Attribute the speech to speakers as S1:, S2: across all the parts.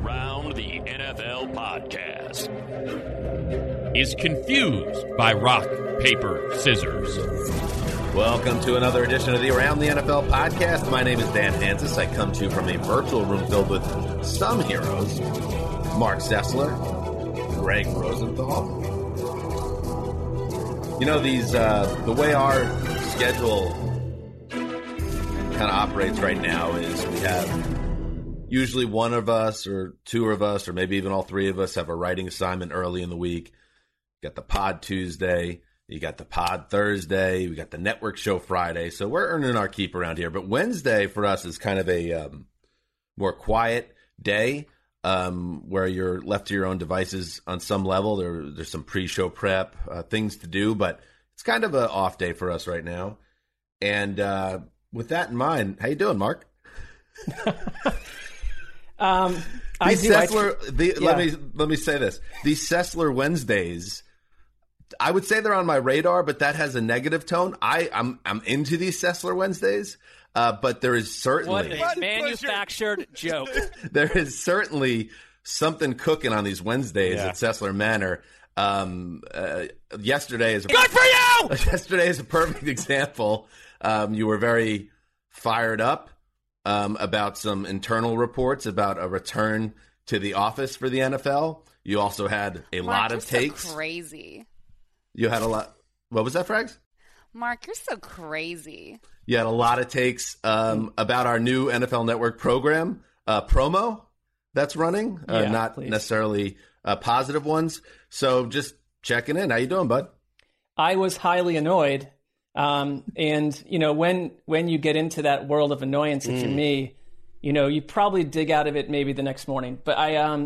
S1: Around the NFL podcast is confused by rock, paper, scissors.
S2: Welcome to another edition of the Around the NFL podcast. My name is Dan Hansis. I come to you from a virtual room filled with some heroes. Mark Sessler, Greg Rosenthal. You know, these the way our schedule kind of operates right now is we have usually one of us or two of us or maybe even all three of us have a writing assignment early in the week. You got the pod Tuesday, you got the pod Thursday, we got the network show Friday. So we're earning our keep around here. But Wednesday for us is kind of a more quiet day where you're left to your own devices on some level. There's some pre-show prep, things to do, but it's kind of an off day for us right now. And with that in mind, how you doing, Mark? Let me say this. These Sessler Wednesdays, I would say they're on my radar, but that has a negative tone. I'm into these Sessler Wednesdays, but there is certainly
S3: what a manufactured joke.
S2: There is certainly something cooking on these Wednesdays at Sessler Manor. Yesterday is
S3: good for you.
S2: Yesterday is a perfect example. You were very fired up about some internal reports about a return to the office for the NFL. You also had a lot of takes.
S4: So crazy.
S2: You had a lot. What was that, Frags?
S4: Mark, you're so crazy.
S2: You had a lot of takes about our new NFL Network program, promo that's running, not necessarily positive ones. So just checking in. How you doing, bud?
S5: I was highly annoyed. And, you know, when you get into that world of annoyance, if you're me, you know, you probably dig out of it maybe the next morning. But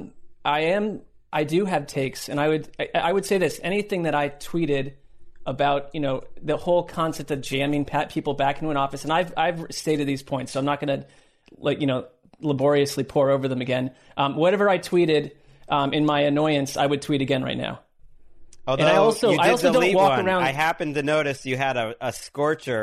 S5: I do have takes, and I would say this: anything that I tweeted about, you know, the whole concept of jamming people back into an office, and I've stated these points, so I'm not going to, laboriously pour over them again. Whatever I tweeted in my annoyance, I would tweet again right now.
S6: Although
S5: and I also don't walk around.
S6: I happened to notice you had a scorcher.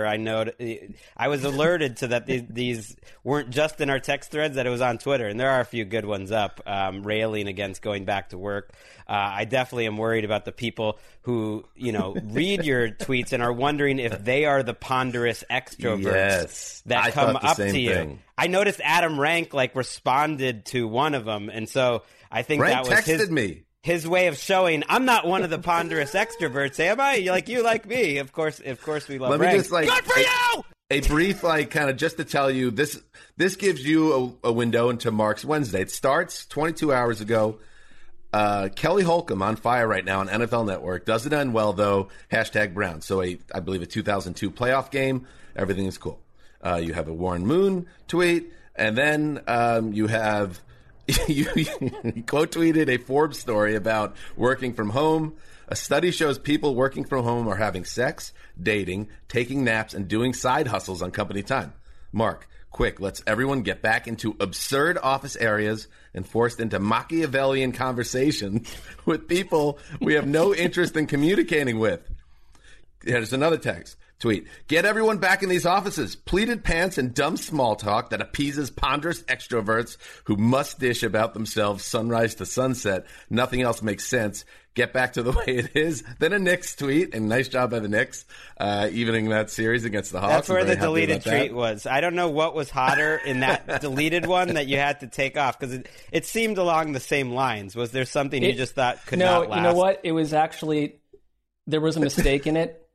S6: I was alerted to that these weren't just in our text threads, that it was on Twitter, and there are a few good ones up railing against going back to work. I definitely am worried about the people who, you know, read your tweets and are wondering if they are the ponderous extroverts that come up to you.
S2: Thing.
S6: I noticed Adam Rank responded to one of them, and so I think
S2: Rank
S6: that was
S2: texted me.
S6: His way of showing I'm not one of the ponderous extroverts, am I? You like me. Of course we love Rank.
S2: Good for you! A brief, kind of just to tell you, this gives you a window into Mark's Wednesday. It starts 22 hours ago. Kelly Holcomb on fire right now on NFL Network. Doesn't end well, though. #Brown. So I believe a 2002 playoff game. Everything is cool. You have a Warren Moon tweet, and then you have... You quote tweeted a Forbes story about working from home. A study shows people working from home are having sex, dating, taking naps, and doing side hustles on company time. Mark, quick, let's everyone get back into absurd office areas and forced into Machiavellian conversations with people we have no interest in communicating with. Here's another tweet. Get everyone back in these offices. Pleated pants and dumb small talk that appeases ponderous extroverts who must dish about themselves sunrise to sunset. Nothing else makes sense. Get back to the way it is. Then a Knicks tweet, and nice job by the Knicks, evening that series against the Hawks.
S6: That's where the deleted tweet was. I don't know what was hotter in that deleted one that you had to take off, because it seemed along the same lines. Was there something you just thought could not last?
S5: No, you know what? It was actually, there was a mistake in it.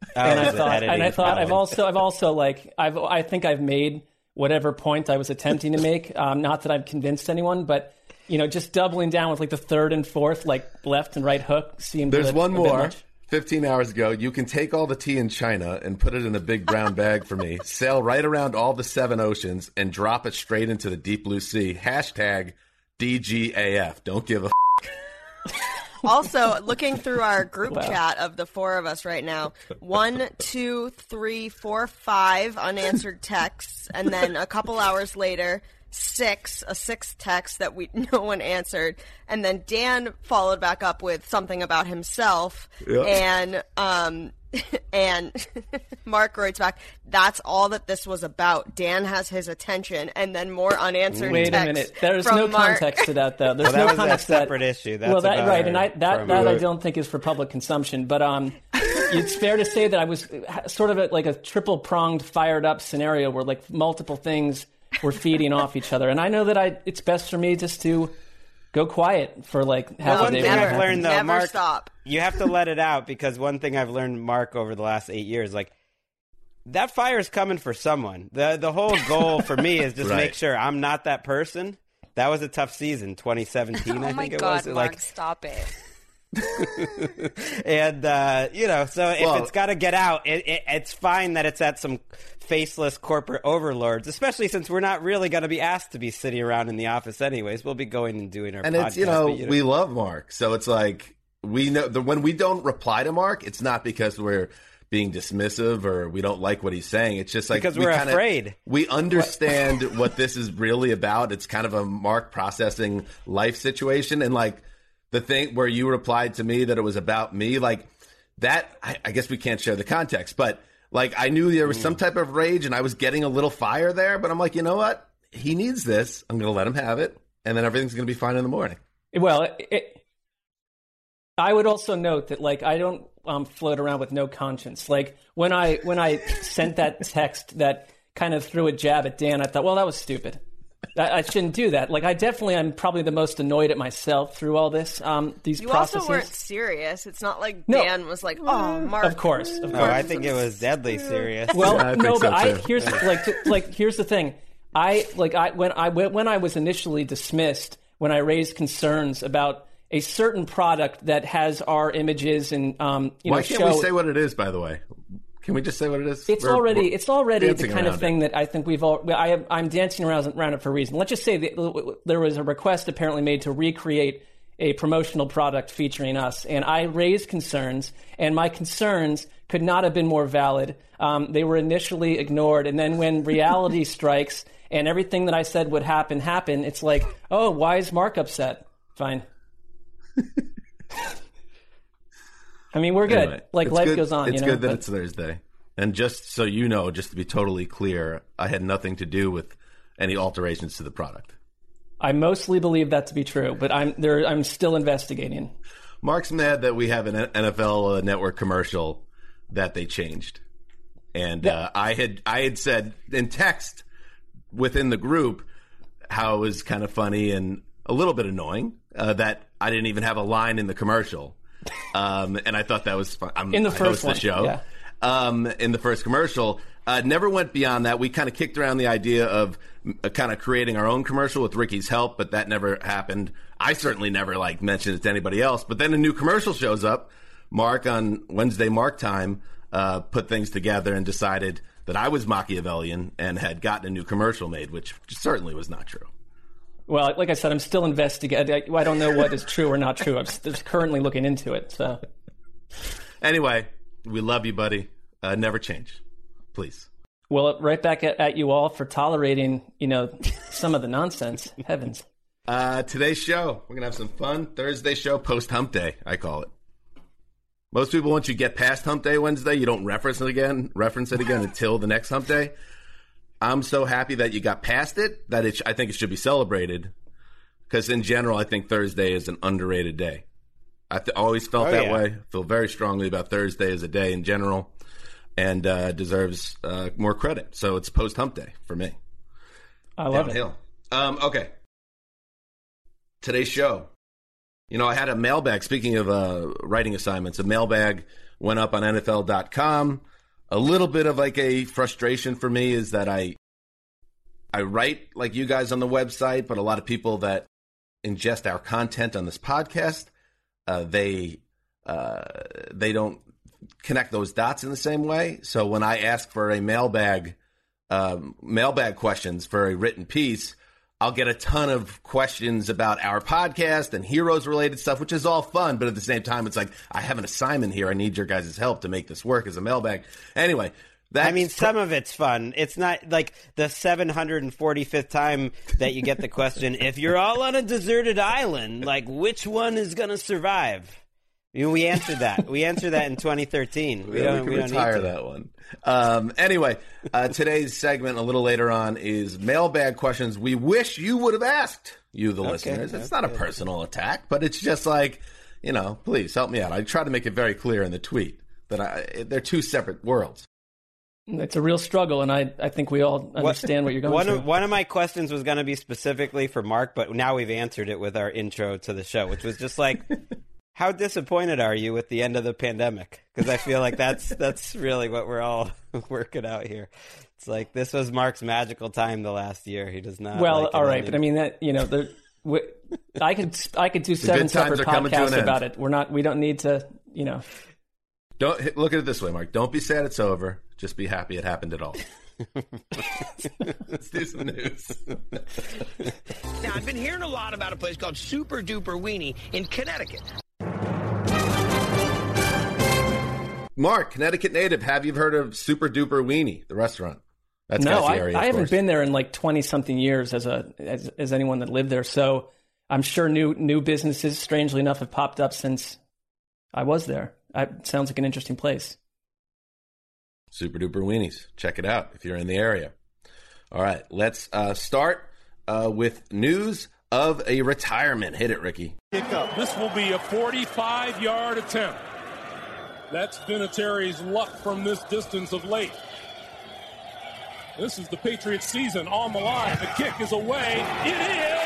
S5: I think I've made whatever point I was attempting to make. Not that I've convinced anyone, but you know, just doubling down with the third and fourth, left and right hook seemed.
S2: There's one more. 15 hours ago, you can take all the tea in China and put it in a big brown bag for me, sail right around all the 7 oceans, and drop it straight into the deep blue sea. #DGAF. Don't give a
S7: Also, looking through our group chat of the four of us right now, 1, 2, 3, 4, 5 unanswered texts, and then a couple hours later, a sixth text that no one answered, and then Dan followed back up with something about himself, and Mark writes back, "That's all that this was about. Dan has his attention," and then more unanswered.
S5: Wait a minute. There's no context to that, though. There's
S6: that
S5: no
S6: was
S5: context
S6: a separate issue. That's
S5: right, and I don't think is for public consumption. But it's fair to say that I was sort of like a triple pronged, fired up scenario where like multiple things were feeding off each other, and I know that it's best for me just to go quiet for like half a day.
S6: One thing I've learned, though,
S7: never
S6: Mark,
S7: stop.
S6: You have to let it out, because one thing I've learned, Mark, over the last 8 years, like, that fire's coming for someone. The whole goal for me is just make sure I'm not that person. That was a tough season, 2017, I think it was.
S4: Oh, my God, Mark, stop it.
S6: And, so if it's got to get out, it's fine that it's at some faceless corporate overlords, especially since we're not really going to be asked to be sitting around in the office anyways. We'll be going and doing our podcast.
S2: It's, we love Mark. So it's like, we know that when we don't reply to Mark, it's not because we're being dismissive or we don't like what he's saying. It's just like,
S6: because we're afraid.
S2: We understand what this is really about. It's kind of a Mark processing life situation. And like, the thing where you replied to me that it was about me, like that, I guess we can't share the context, but like I knew there was some type of rage and I was getting a little fire there, but I'm like, you know what? He needs this. I'm going to let him have it. And then everything's going to be fine in the morning.
S5: Well, I would also note that like I don't float around with no conscience. Like when I sent that text that kind of threw a jab at Dan, I thought, well, that was stupid. I shouldn't do that. Like, I'm probably the most annoyed at myself through all this. These
S7: you
S5: processes.
S7: Also weren't serious. It's not like Dan was like, "Oh, Mark."
S5: Of course.
S6: Oh, I think it was deadly serious.
S5: Well,
S2: yeah,
S5: here's the thing. When I was initially dismissed, when I raised concerns about a certain product that has our images and
S2: why can't we say what it is? By the way. Can we just say what it is?
S5: It's already the kind of thing that I think I'm dancing around it for a reason. Let's just say that there was a request apparently made to recreate a promotional product featuring us, and I raised concerns, and my concerns could not have been more valid. They were initially ignored, and then when reality strikes and everything that I said would happen, it's like, oh, why is Mark upset? Fine. I mean, we're good.
S2: Anyway,
S5: life goes on.
S2: It's good that it's Thursday. And just so you know, just to be totally clear, I had nothing to do with any alterations to the product.
S5: I mostly believe that to be true, but I'm still investigating.
S2: Mark's mad that we have an NFL Network commercial that they changed. And I had said in text within the group how it was kind of funny and a little bit annoying that I didn't even have a line in the commercial. And I thought that was fun.
S5: In the first
S2: one, the show.
S5: Yeah.
S2: In the first commercial, never went beyond that. We kind of kicked around the idea of kind of creating our own commercial with Ricky's help, but that never happened. I certainly never mentioned it to anybody else. But then a new commercial shows up. Mark on Wednesday Mark Time put things together and decided that I was Machiavellian and had gotten a new commercial made, which certainly was not true.
S5: Well, like I said, I'm still investigating. I don't know what is true or not true. I'm just currently looking into it. So,
S2: anyway, we love you, buddy. Never change, please.
S5: Well, right back at you all for tolerating, some of the nonsense. Heavens.
S2: Today's show, we're gonna have some fun. Thursday show, post Hump Day, I call it. Most people, once you get past Hump Day Wednesday, you don't reference it again until the next Hump Day. I'm so happy that you got past it that I think it should be celebrated, because in general, I think Thursday is an underrated day. I always felt that way. Feel very strongly about Thursday as a day in general, and deserves more credit. So it's post Hump Day for me.
S5: I love
S2: it. Okay. Today's show. I had a mailbag. Speaking of writing assignments, a mailbag went up on NFL.com. A little bit of a frustration for me is that I write like you guys on the website, but a lot of people that ingest our content on this podcast, they don't connect those dots in the same way. So when I ask for a mailbag questions for a written piece, I'll get a ton of questions about our podcast and Heroes-related stuff, which is all fun. But at the same time, it's like, I have an assignment here. I need your guys' help to make this work as a mailbag. Anyway,
S6: I mean, some of it's fun. It's not like the 745th time that you get the question, if you're all on a deserted island, like, which one is going to survive? You know, we answered that. We answered that in 2013. We don't
S2: retire
S6: need to.
S2: that one. Anyway, today's segment a little later on is mailbag questions we wish you would have asked, you, the listeners. It's not a personal attack, but it's just like, you know, please help me out. I try to make it very clear in the tweet that they're two separate worlds.
S5: It's a real struggle, and I think we all understand what you're going through.
S6: One of my questions was going to be specifically for Mark, but now we've answered it with our intro to the show, which was just like, how disappointed are you with the end of the pandemic? Because I feel like that's really what we're all working out here. It's like, this was Mark's magical time the last year. He does not.
S5: Well,
S6: like
S5: all right, but I mean that, you know, I could do 7 separate podcasts about it. We don't need to, you know.
S2: Don't look at it this way, Mark. Don't be sad it's over. Just be happy it happened at all. Let's do some news.
S8: Now, I've been hearing a lot about a place called Super Duper Weenie in Connecticut.
S2: Mark, Connecticut native, have you heard of Super Duper Weenie, the restaurant? That's
S5: no,
S2: the area,
S5: I haven't been there in like 20-something years as anyone that lived there. So I'm sure new businesses, strangely enough, have popped up since I was there. It sounds like an interesting place.
S2: Super Duper Weenies. Check it out if you're in the area. All right, let's start with news of a retirement. Hit it, Ricky.
S9: This will be a 45-yard attempt. That's Vinatieri's luck from this distance of late. This is the Patriots season on the line. The kick is away. It is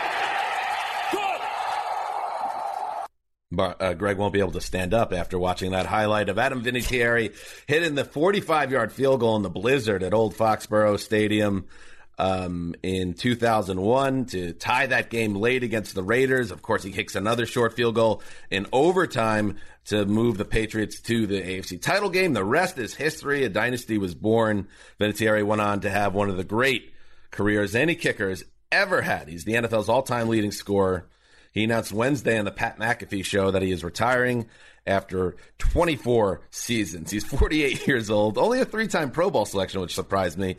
S9: good.
S2: Greg won't be able to stand up after watching that highlight of Adam Vinatieri hitting the 45-yard field goal in the blizzard at Old Foxborough Stadium in 2001 to tie that game late against the Raiders. Of course, he kicks another short field goal in overtime to move the Patriots to the AFC title game. The rest is history. A dynasty was born. Vinatieri went on to have one of the great careers any kicker has ever had. He's the NFL's all-time leading scorer. He announced Wednesday on the Pat McAfee show that he is retiring after 24 seasons. He's 48 years old, only a 3-time Pro Bowl selection, which surprised me.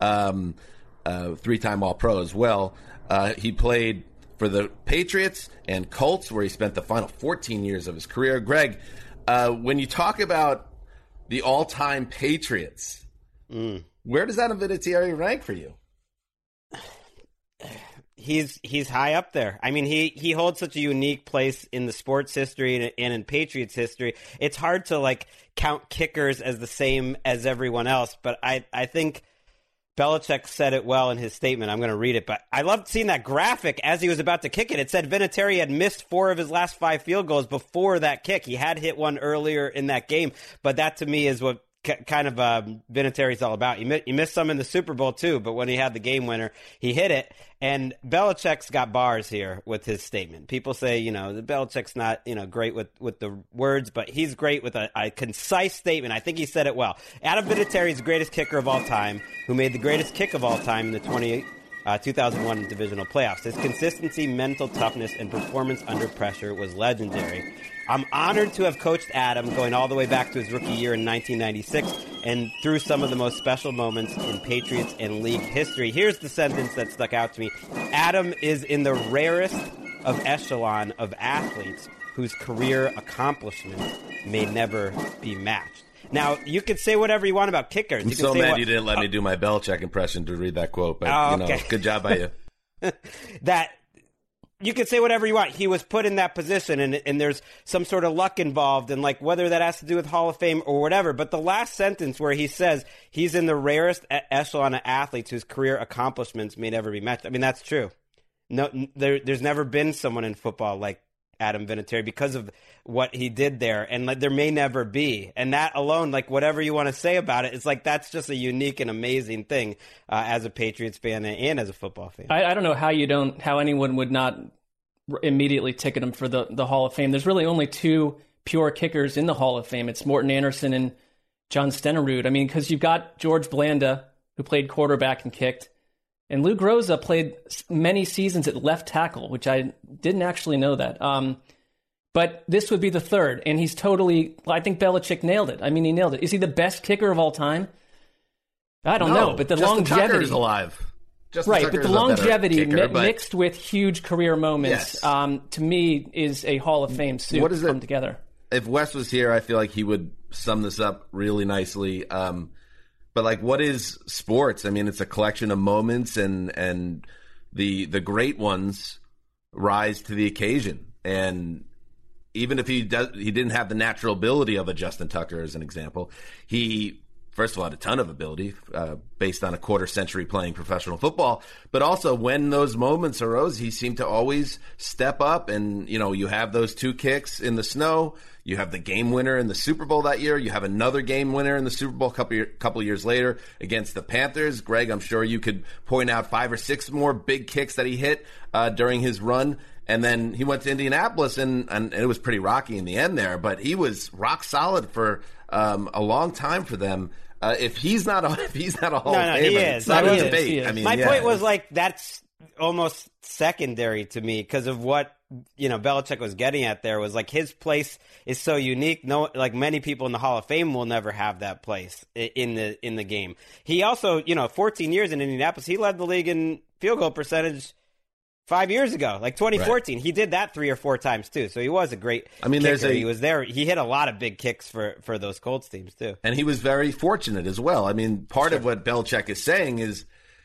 S2: 3-time All-Pro as well. He played for the Patriots and Colts, where he spent the final 14 years of his career. Greg, when you talk about the all-time Patriots, where does Adam Vinatieri rank for you?
S6: He's high up there. I mean, he holds such a unique place in the sports history and in Patriots history. It's hard to like count kickers as the same as everyone else, but I think Belichick said it well in his statement. I'm going to read it, but I loved seeing that graphic as he was about to kick it. It said Vinatieri had missed 4 of his last 5 field goals before that kick. He had hit one earlier in that game, but that to me is what kind of Vinatieri's all about. He missed some in the Super Bowl too, but when he had the game winner, he hit it. And Belichick's got bars here with his statement. People say, you know, the Belichick's not, you know, great with the words, but he's great with a concise statement. I think he said it well. Adam Vinatieri is the greatest kicker of all time, who made the greatest kick of all time in the 2001 divisional playoffs. His consistency, mental toughness, and performance under pressure was legendary. I'm honored to have coached Adam going all the way back to his rookie year in 1996 and through some of the most special moments in Patriots and league history. Here's the sentence that stuck out to me. Adam is in the rarest of echelon of athletes whose career accomplishments may never be matched. Now, you could say whatever you want about kickers.
S2: I'm so mad you didn't let me do my Belichick impression to read that quote, but you know, good job by you.
S6: You could say whatever you want. He was put in that position, and there's some sort of luck involved, and like whether that has to do with Hall of Fame or whatever. But the last sentence where he says he's in the rarest echelon of athletes whose career accomplishments may never be matched. I mean, that's true. No, there's never been someone in football like Adam Vinatieri because of what he did there, and like there may never be. And that alone, like whatever you want to say about it, it's like that's just a unique and amazing thing as a Patriots fan and as a football fan.
S5: I don't know how anyone would not immediately ticket him for the Hall of Fame. There's really only 2 pure kickers in the Hall of Fame. It's Morton Anderson and John Stenerud. I mean, because you've got George Blanda, who played quarterback and kicked, and Lou Groza played many seasons at left tackle, which I didn't actually know that. But this would be the 3rd, and he's totally, I think Belichick nailed it. I mean, he nailed it. Is he the best kicker of all time? I don't know, but the
S2: Justin
S5: longevity
S2: Tucker is alive. Justin
S5: right,
S2: Tucker
S5: but the
S2: is a better
S5: longevity
S2: kicker, but
S5: mixed with huge career moments,
S2: Yes.
S5: to me, is a Hall of Fame suit
S2: What is it?
S5: come together.
S2: if Wes was here, I feel like he would sum this up really nicely. But like, what is sports? I mean, it's a collection of moments, and the great ones rise to the occasion. And even if he didn't have the natural ability of a Justin Tucker, as an example, he first of all had a ton of ability based on a quarter century playing professional football. But also, when those moments arose, he seemed to always step up. And you have those 2 kicks in the snow. You have the game winner in the Super Bowl that year. You have another game winner in the Super Bowl a couple years later against the Panthers. Greg, I'm sure you could point out 5 or 6 more big kicks that he hit during his run. And then he went to Indianapolis, and it was pretty rocky in the end there. But he was rock solid for a long time for them. If he's not a Hall of Famer,
S6: he
S2: it's
S6: is.
S2: not
S6: I
S2: a
S6: mean,
S2: debate. I mean,
S6: my point was that's almost secondary to me because of what Belichick was getting at there was like his place is so unique. No, like many people in the Hall of Fame will never have that place in the game. He also 14 years in Indianapolis, he led the league in field goal percentage 5 years ago, like 2014. Right. He did that 3 or 4 times too. So he was a great kicker. He was there. He hit a lot of big kicks for those Colts teams too.
S2: And he was very fortunate as well. I mean, part of what Belichick is saying is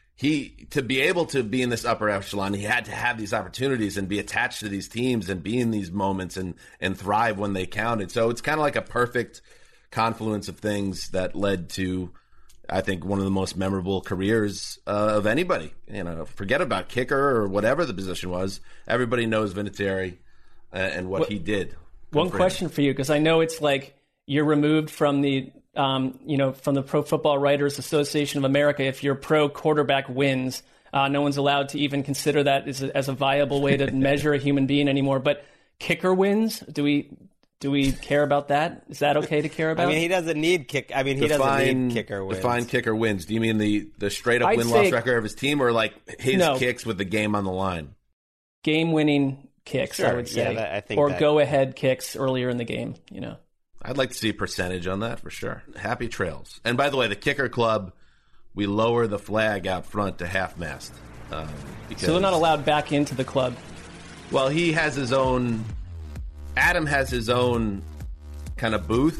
S2: to be able to be in this upper echelon, he had to have these opportunities and be attached to these teams and be in these moments and thrive when they counted. So it's kind of like a perfect confluence of things that led to, I think, one of the most memorable careers of anybody. Forget about kicker or whatever the position was. Everybody knows Vinatieri and what he did.
S5: One question for you, because I know it's like you're removed from the from the Pro Football Writers Association of America. If your pro quarterback wins, no one's allowed to even consider that as a viable way to measure a human being anymore. But kicker wins, do we care about that? Is that okay to care about?
S6: I mean, he doesn't need kick. I mean, he doesn't need kicker wins.
S2: Define kicker wins. Do you mean the straight up win-loss record of his team, or like his kicks with the game on the line?
S5: Game-winning kicks,
S6: sure.
S5: I would say,
S6: I think
S5: or go-ahead kicks earlier in the game.
S2: I'd like to see a percentage on that for sure. Happy trails. And by the way, the kicker club, we lower the flag out front to half-mast.
S5: So they're not allowed back into the club.
S2: Well, he has his own. Adam has his own kind of booth.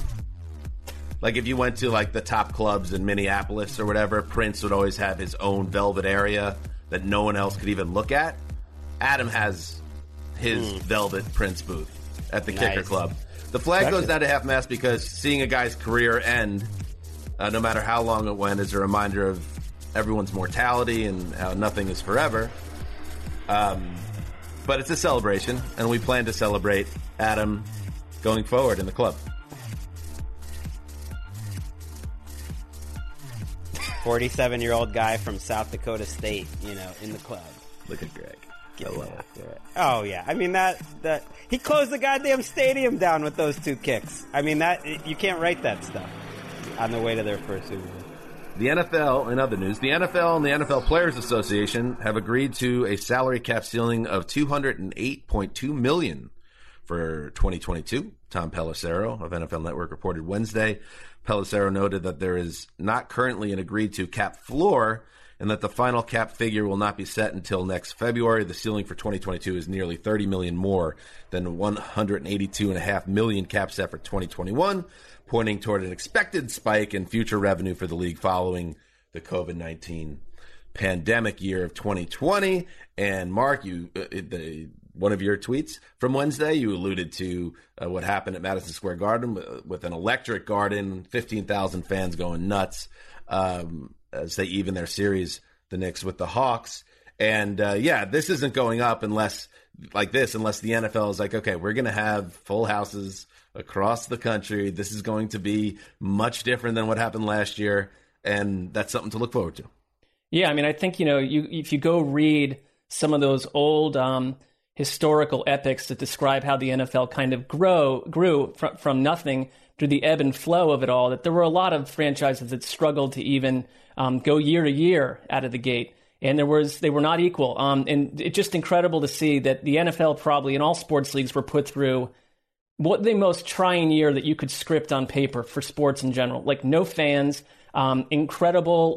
S2: Like if you went to like the top clubs in Minneapolis or whatever, Prince would always have his own velvet area that no one else could even look at. Adam has his velvet Prince booth at the kicker club. The flag goes down to half-mast because seeing a guy's career end, no matter how long it went, is a reminder of everyone's mortality and how nothing is forever. But it's a celebration, and we plan to celebrate Adam going forward in the club.
S6: 47-year-old guy from South Dakota State, in the club.
S2: Look at Greg.
S6: Oh yeah, I mean that he closed the goddamn stadium down with those 2 kicks. I mean that you can't write that stuff on the way to their first Super Bowl.
S2: The NFL, in other news, the NFL and the NFL Players Association have agreed to a salary cap ceiling of $208.2 million for 2022. Tom Pelissero of NFL Network reported Wednesday. Pelissero noted that there is not currently an agreed-to cap floor and that the final cap figure will not be set until next February. The ceiling for 2022 is nearly $30 million more than $182.5 million cap set for 2021, pointing toward an expected spike in future revenue for the league following the COVID-19 pandemic year of 2020. And Mark, one of your tweets from Wednesday, you alluded to what happened at Madison Square Garden with an electric garden, 15,000 fans going nuts as they even their series, the Knicks with the Hawks. And this isn't going up unless the NFL is like, okay, we're going to have full houses across the country. This is going to be much different than what happened last year, and that's something to look forward to.
S5: Yeah, I mean, I think, if you go read some of those old historical epics that describe how the NFL kind of grew from nothing through the ebb and flow of it all, that there were a lot of franchises that struggled to even go year to year out of the gate. And they were not equal. And it's just incredible to see that the NFL probably and all sports leagues were put through what the most trying year that you could script on paper for sports in general. Like no fans, incredible,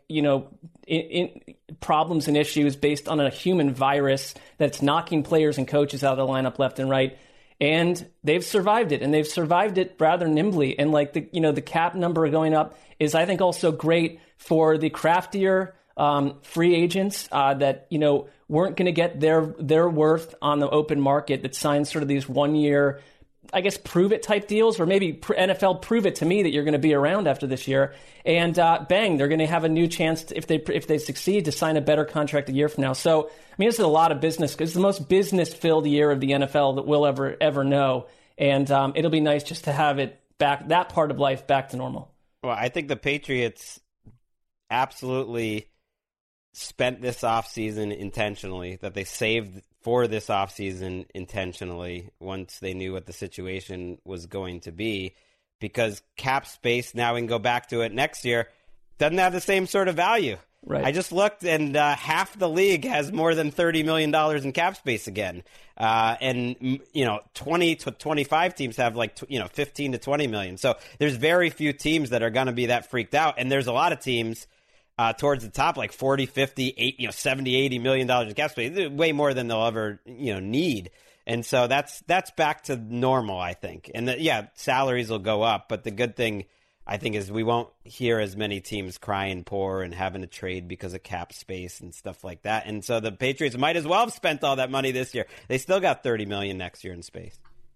S5: problems and issues based on a human virus that's knocking players and coaches out of the lineup left and right. And they've survived it, and they've survived it rather nimbly. And the cap number going up is, I think, also great for the craftier free agents that weren't going to get their worth on the open market, that signed sort of these 1 year, I guess, prove it type deals, or maybe NFL prove it to me that you're going to be around after this year. And bang, they're going to have a new chance to, if they succeed, to sign a better contract a year from now. So, I mean, this is a lot of business, because it's the most business-filled year of the NFL that we'll ever know. And it'll be nice just to have it back, that part of life back to normal.
S6: Well, I think the Patriots absolutely spent this offseason intentionally, that they saved for this offseason intentionally once they knew what the situation was going to be, because cap space, now we can go back to it next year, doesn't have the same sort of value.
S5: Right.
S6: I just looked, and half the league has more than $30 million in cap space again. And 20 to 25 teams have 15 to 20 million. So there's very few teams that are going to be that freaked out. And there's a lot of teams towards the top, like 40, 50, 80, 70, 80 million dollars in cap space, way more than they'll ever, need. And so that's back to normal, I think. And salaries will go up, but the good thing, I think, is we won't hear as many teams crying poor and having to trade because of cap space and stuff like that. And so the Patriots might as well have spent all that money this year. They still got $30 million next year in space.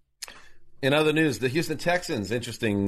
S2: In other news, the Houston Texans, interesting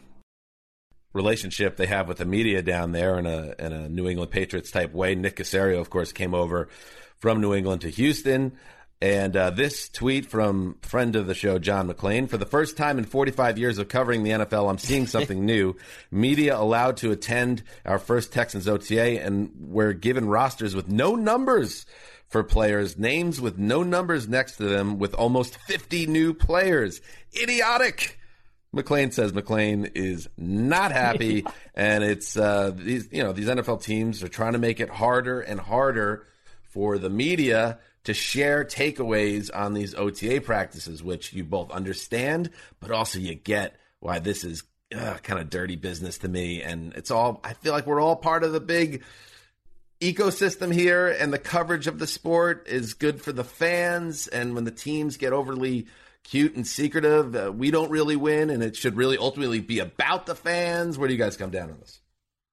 S2: relationship they have with the media down there in a New England Patriots type way. Nick Caserio, of course, came over from New England to Houston. And this tweet from friend of the show, John McClain: for the first time in 45 years of covering the NFL, I'm seeing something new. Media allowed to attend our first Texans OTA, and we're given rosters with no numbers for players, names with no numbers next to them, with almost 50 new players. Idiotic! McClain says McClain is not happy, and it's these NFL teams are trying to make it harder and harder for the media to share takeaways on these OTA practices, which you both understand, but also you get why this is kind of dirty business to me. And I feel like we're all part of the big ecosystem here, and the coverage of the sport is good for the fans. And when the teams get overly cute and secretive, we don't really win, and it should really ultimately be about the fans. Where do you guys come down on this?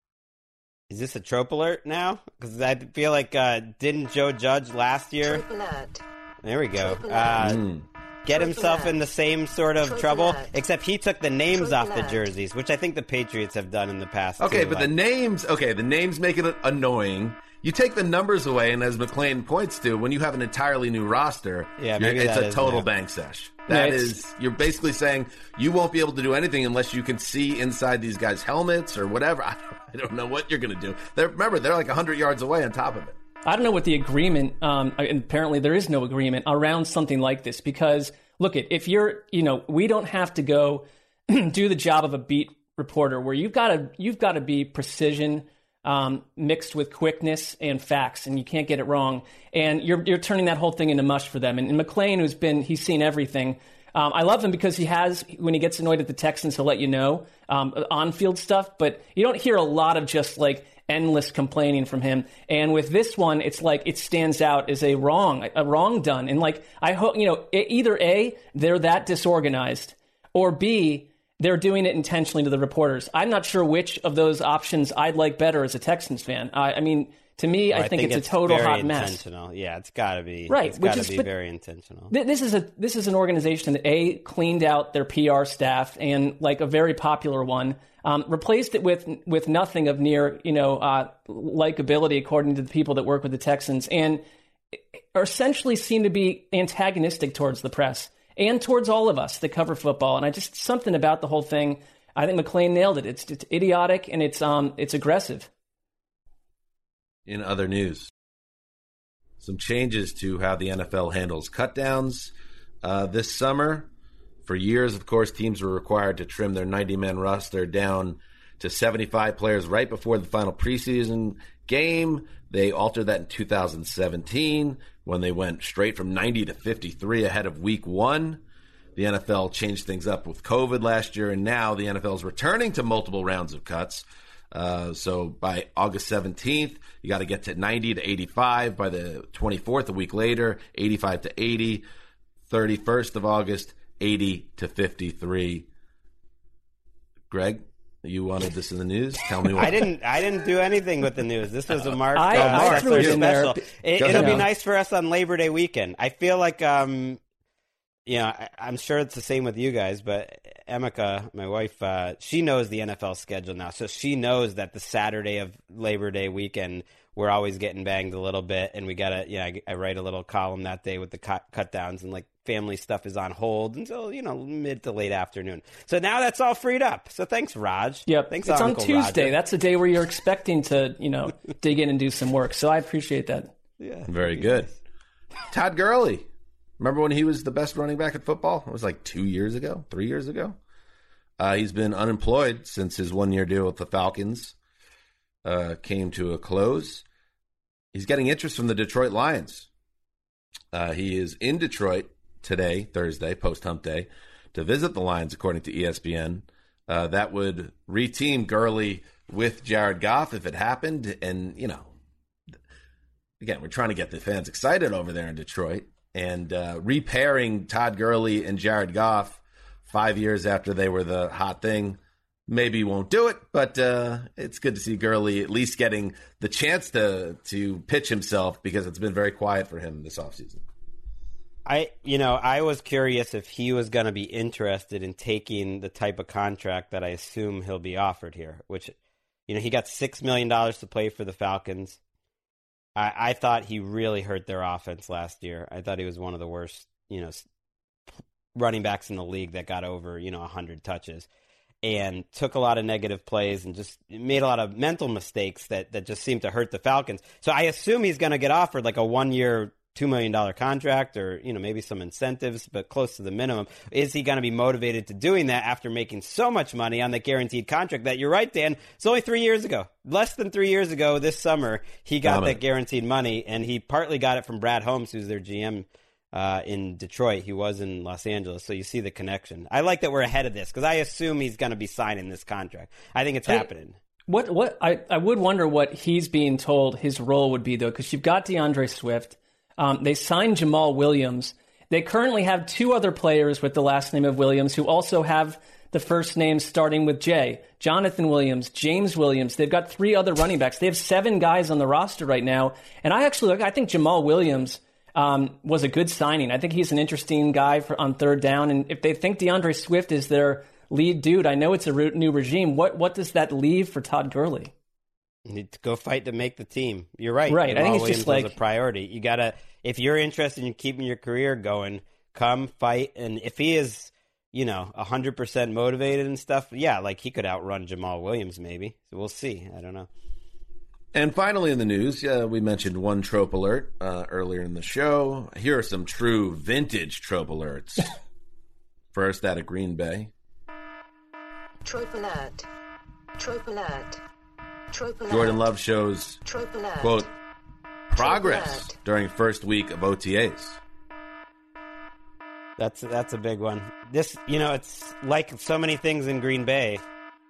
S6: Is this a trope alert now? Because I feel like, didn't Joe Judge last year? There we go. Get himself in the same sort of trouble, except he took the names off the jerseys, which I think the Patriots have done in the past.
S2: Okay,
S6: too.
S2: but the names make it annoying. You take the numbers away, and as McClain points to, when you have an entirely new roster, it's a total bank sesh. You're basically saying you won't be able to do anything unless you can see inside these guys' helmets or whatever. I don't know what you're going to do. Remember, they're like 100 yards away on top of it.
S5: I don't know what the agreement, apparently there is no agreement around something like this, because look, if you're, we don't have to go do the job of a beat reporter where you've got to be precision mixed with quickness and facts, and you can't get it wrong. And you're turning that whole thing into mush for them. And McClain, he's seen everything. I love him because when he gets annoyed at the Texans, he'll let you know on-field stuff, but you don't hear a lot of just endless complaining from him. And with this one, it's like it stands out as a wrong done. And I hope, either A, they're that disorganized, or B, they're doing it intentionally to the reporters. I'm not sure which of those options I'd like better as a Texans fan. To me, I think it's a total hot mess.
S6: Intentional. Yeah, it's got to be.
S5: Right.
S6: It's got to be very intentional.
S5: This is an organization that cleaned out their PR staff, and a very popular one, replaced it with nothing of near likability according to the people that work with the Texans, and essentially seem to be antagonistic towards the press and towards all of us that cover football. And something about the whole thing, I think McClain nailed it. It's idiotic, and it's aggressive.
S2: In other news, some changes to how the NFL handles cutdowns this summer. For years, of course, teams were required to trim their 90-man roster down to 75 players right before the final preseason game. They altered that in 2017 when they went straight from 90 to 53 ahead of week 1. The NFL changed things up with COVID last year, and now the NFL is returning to multiple rounds of cuts. So by August 17th, you got to get to 90 to 85. By the 24th, a week later, 85 to 80. 31st of August, 80 to 53. Greg, you wanted this in the news? Tell me what.
S6: I didn't do anything with the news. This was a Mark
S5: I threw it in
S6: special.
S5: there.
S6: It'll be nice for us on Labor Day weekend. I feel like, I'm sure it's the same with you guys, but Emeka, my wife, she knows the NFL schedule now. So she knows that the Saturday of Labor Day weekend, we're always getting banged a little bit. And we got to, I write a little column that day with the cut downs, and like family stuff is on hold until, mid to late afternoon. So now that's all freed up. So thanks, Raj.
S5: Yep.
S6: Thanks,
S5: it's
S6: Uncle
S5: on Tuesday.
S6: Roger.
S5: That's a day where you're expecting to, dig in and do some work. So I appreciate that.
S6: Yeah.
S2: Very good. Todd Gurley. Remember when he was the best running back in football? It was like 3 years ago. He's been unemployed since his 1-year deal with the Falcons came to a close. He's getting interest from the Detroit Lions. He is in Detroit today, Thursday, post-hump day, to visit the Lions, according to ESPN. That would reteam Gurley with Jared Goff if it happened. And, again, we're trying to get the fans excited over there in Detroit. And repairing Todd Gurley and Jared Goff 5 years after they were the hot thing, maybe won't do it, but it's good to see Gurley at least getting the chance to pitch himself, because it's been very quiet for him this offseason.
S6: I was curious if he was going to be interested in taking the type of contract that I assume he'll be offered here, which, he got $6 million to play for the Falcons. I thought he really hurt their offense last year. I thought he was one of the worst, running backs in the league that got over, 100 touches, and took a lot of negative plays and just made a lot of mental mistakes that just seemed to hurt the Falcons. So I assume he's going to get offered like a 1-year, $2 million contract, or, maybe some incentives, but close to the minimum. Is he going to be motivated to doing that after making so much money on the guaranteed contract that, you're right, Dan, it's only 3 years ago. Less than 3 years ago this summer, he got that guaranteed money, and he partly got it from Brad Holmes, who's their GM in Detroit. He was in Los Angeles, so you see the connection. I like that we're ahead of this, because I assume he's going to be signing this contract. I think it's happening.
S5: I would wonder what he's being told his role would be, though, because you've got DeAndre Swift. They signed Jamal Williams. They currently have 2 other players with the last name of Williams who also have the first name starting with J. Jonathan Williams, James Williams. They've got 3 other running backs. They have 7 guys on the roster right now. And I think Jamal Williams was a good signing. I think he's an interesting guy on third down. And if they think DeAndre Swift is their lead dude, I know it's a new regime. What does that leave for Todd Gurley?
S6: You need to go fight to make the team. You're right.
S5: Right.
S6: Jamal
S5: I think it's
S6: Williams
S5: just like
S6: a priority. You gotta, if you're interested in keeping your career going, come fight. And if he is, 100% motivated and stuff, yeah, like he could outrun Jamal Williams maybe. So we'll see. I don't know.
S2: And finally in the news, we mentioned one trope alert earlier in the show. Here are some true vintage trope alerts. First, out of Green Bay.
S10: Trope alert. Trope alert. Trope alert.
S2: Jordan Love shows,
S10: Trope alert.
S2: quote, progress
S10: alert.
S2: during first week of OTAs.
S6: That's a big one. This, it's like so many things in Green Bay.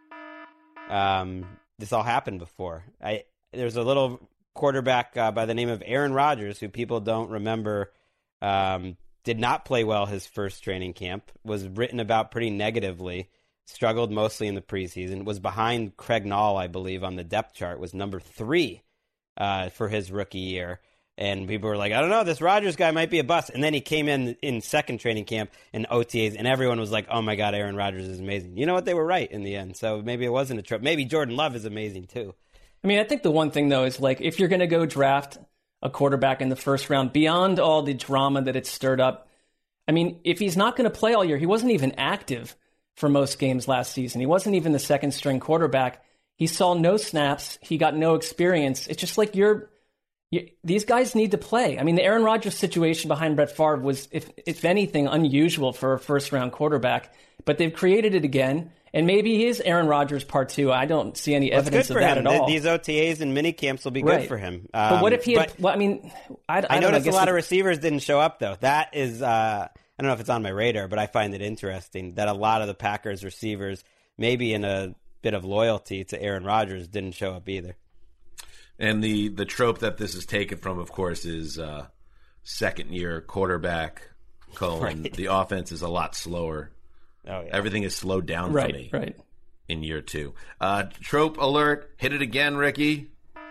S6: This all happened before. There's a little quarterback by the name of Aaron Rodgers, who people don't remember, did not play well his first training camp, was written about pretty negatively, struggled mostly in the preseason, was behind Craig Nall, I believe, on the depth chart, was number 3 for his rookie year. And people were like, I don't know, this Rodgers guy might be a bust. And then he came in second training camp in OTAs, and everyone was like, oh my God, Aaron Rodgers is amazing. You know what? They were right in the end. So maybe it wasn't a trope. Maybe Jordan Love is amazing too.
S5: I mean, I think the one thing, though, is like if you're going to go draft a quarterback in the first round, beyond all the drama that it's stirred up, I mean, if he's not going to play all year, he wasn't even active for most games last season. He wasn't even the second string quarterback. He saw no snaps. He got no experience. It's just like these guys need to play. I mean, the Aaron Rodgers situation behind Brett Favre was, if anything, unusual for a first-round quarterback. But they've created it again, and maybe he is Aaron Rodgers part 2. I don't see any evidence of that at all.
S6: These OTAs and mini camps will be good for him.
S5: But what if he had... Well, I mean, I
S6: noticed a lot of receivers didn't show up, though. That is... I don't know if it's on my radar, but I find it interesting that a lot of the Packers receivers, maybe in a bit of loyalty to Aaron Rodgers didn't show up either.
S2: And the trope that this is taken from, of course, is second-year quarterback,
S6: Right.
S2: the offense is a lot slower.
S6: Oh, yeah.
S2: Everything is slowed down for me in year 2. Trope alert. Hit it again, Ricky.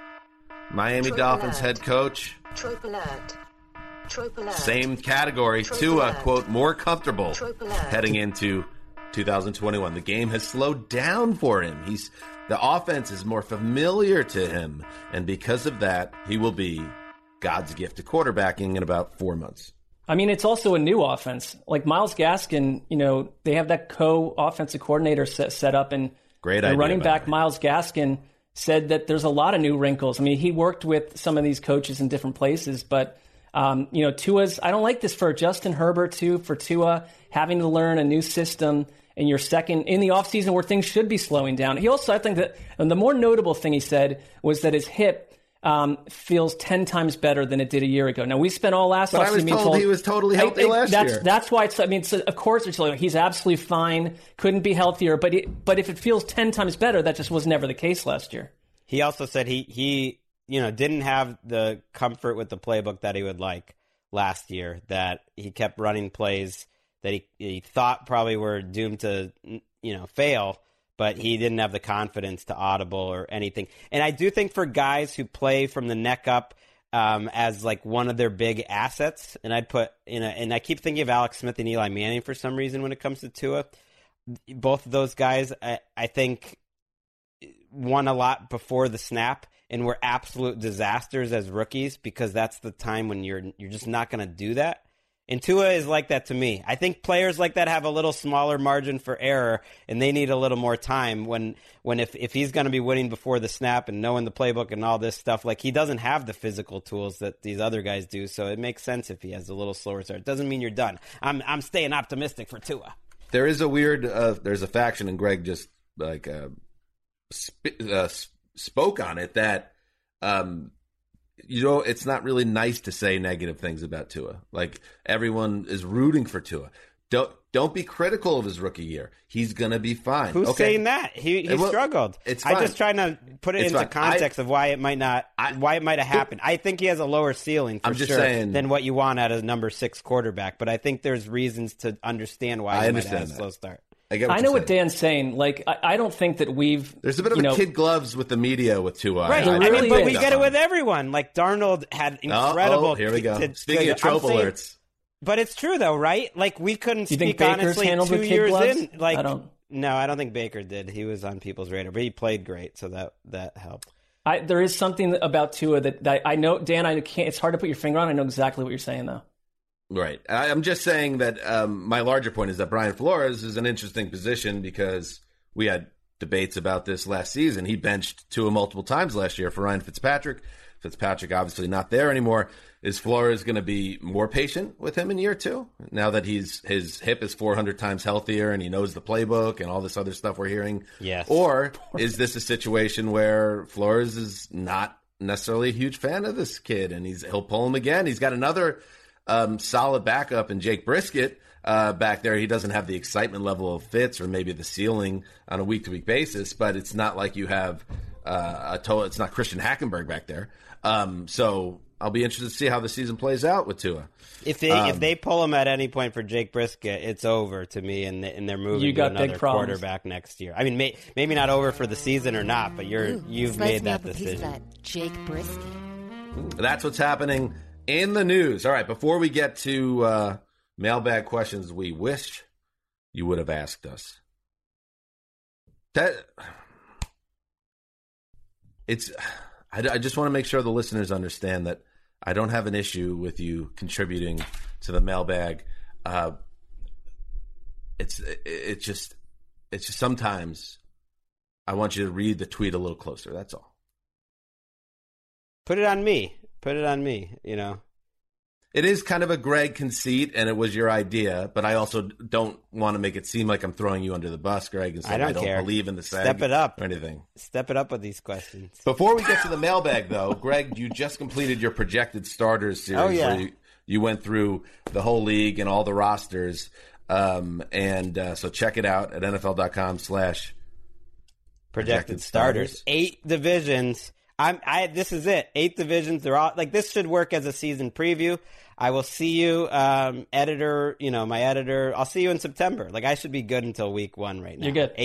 S2: Miami
S10: Trope
S2: Dolphins
S10: alert.
S2: head coach.
S10: Trope alert. Trope alert.
S2: Same category.
S10: Trope
S2: Tua,
S10: alert.
S2: quote, more comfortable
S10: Trope alert.
S2: heading into 2021. The game has slowed down for him. The offense is more familiar to him. And because of that, he will be God's gift to quarterbacking in about 4 months.
S5: I mean, it's also a new offense. Like Myles Gaskin, they have that co-offensive coordinator set up, and
S2: Great
S5: the
S2: idea,
S5: running
S2: by
S5: back
S2: the way.
S5: Myles Gaskin said that there's a lot of new wrinkles. I mean, he worked with some of these coaches in different places, but Tua's. I don't like this for Justin Herbert too. For Tua having to learn a new system in your second in the offseason where things should be slowing down. He also, I think that, and the more notable thing he said was that his hip feels 10 times better than it did a year ago. Now, we spent all last
S2: But I was
S5: offseason being
S2: told he was totally healthy last year.
S5: That's why it's, I mean, so of course, it's like, he's absolutely fine, couldn't be healthier, but if it feels 10 times better, that just was never the case last year.
S6: He also said he didn't have the comfort with the playbook that he would like last year, that he kept running plays that he thought probably were doomed to, fail, but he didn't have the confidence to audible or anything. And I do think for guys who play from the neck up as like one of their big assets, and and I keep thinking of Alex Smith and Eli Manning for some reason when it comes to Tua. Both of those guys, I think, won a lot before the snap and were absolute disasters as rookies, because that's the time when you're just not going to do that. And Tua is like that to me. I think players like that have a little smaller margin for error, and they need a little more time when if he's going to be winning before the snap and knowing the playbook and all this stuff, like he doesn't have the physical tools that these other guys do. So it makes sense if he has a little slower start. It doesn't mean you're done. I'm staying optimistic for Tua.
S2: There is a weird, there's a faction, and Greg just like spoke on it, that it's not really nice to say negative things about Tua. Like, everyone is rooting for Tua. Don't be critical of his rookie year. He's gonna be fine.
S6: Who's saying that? He struggled.
S2: It's fine.
S6: I'm just trying to put it into context of why it might have happened. I think he has a lower ceiling for sure than what you want out of number 6 quarterback. But I think there's reasons to understand why he might have a slow start.
S5: I know what Dan's saying. Like, I don't think that
S2: there's a bit of a kid gloves with the media with Tua.
S6: Right. But we get it with everyone. Like, Darnold had incredible.
S2: Here we go. Speaking of trope alerts.
S6: But it's true, though, right? Like, we couldn't speak
S5: Baker's
S6: honestly 2 years
S5: gloves?
S6: in. Like, no, I don't think Baker did. He was on people's radar, but he played great, so that helped.
S5: There is something about Tua that I know, Dan. I can't. It's hard to put your finger on. I know exactly what you're saying, though.
S2: Right. I'm just saying that my larger point is that Brian Flores is an interesting position, because we had debates about this last season. He benched Tua multiple times last year for Ryan Fitzpatrick. Fitzpatrick obviously not there anymore. Is Flores going to be more patient with him in year 2 now that his hip is 400 times healthier and he knows the playbook and all this other stuff we're hearing?
S6: Yes.
S2: Or is this a situation where Flores is not necessarily a huge fan of this kid and he'll pull him again? He's got another solid backup in Jake Brisket back there. He doesn't have the excitement level of Fitz or maybe the ceiling on a week-to-week basis, but it's not like you have it's not Christian Hackenberg back there. So I'll be interested to see how the season plays out with Tua.
S6: If they pull him at any point for Jake Brisket, it's over to me, and they're moving to another quarterback next year. I mean, maybe not over for the season or not, but you've made that decision.
S4: That Jake Brisket.
S2: That's what's happening in the news. All right, before we get to mailbag questions we wish you would have asked us. I just want to make sure the listeners understand that I don't have an issue with you contributing to the mailbag. It's just sometimes I want you to read the tweet a little closer. That's all.
S6: Put it on me.
S2: It is kind of a Greg conceit, and it was your idea, but I also don't want to make it seem like I'm throwing you under the bus, Greg, and saying I don't believe in the SAG
S6: Step it up.
S2: or anything.
S6: Step it up with these questions.
S2: Before we get to the mailbag, though, Greg, you just completed your projected starters series.
S6: Oh, yeah.
S2: Where you went through the whole league and all the rosters, so check it out at NFL.com/projected
S6: projected starters. 8 divisions. This is it. 8 divisions. They're all like, this should work as a season preview. I will see you, editor. You know, my editor. I'll see you in September. Like, I should be good until week 1 right now.
S5: You're good.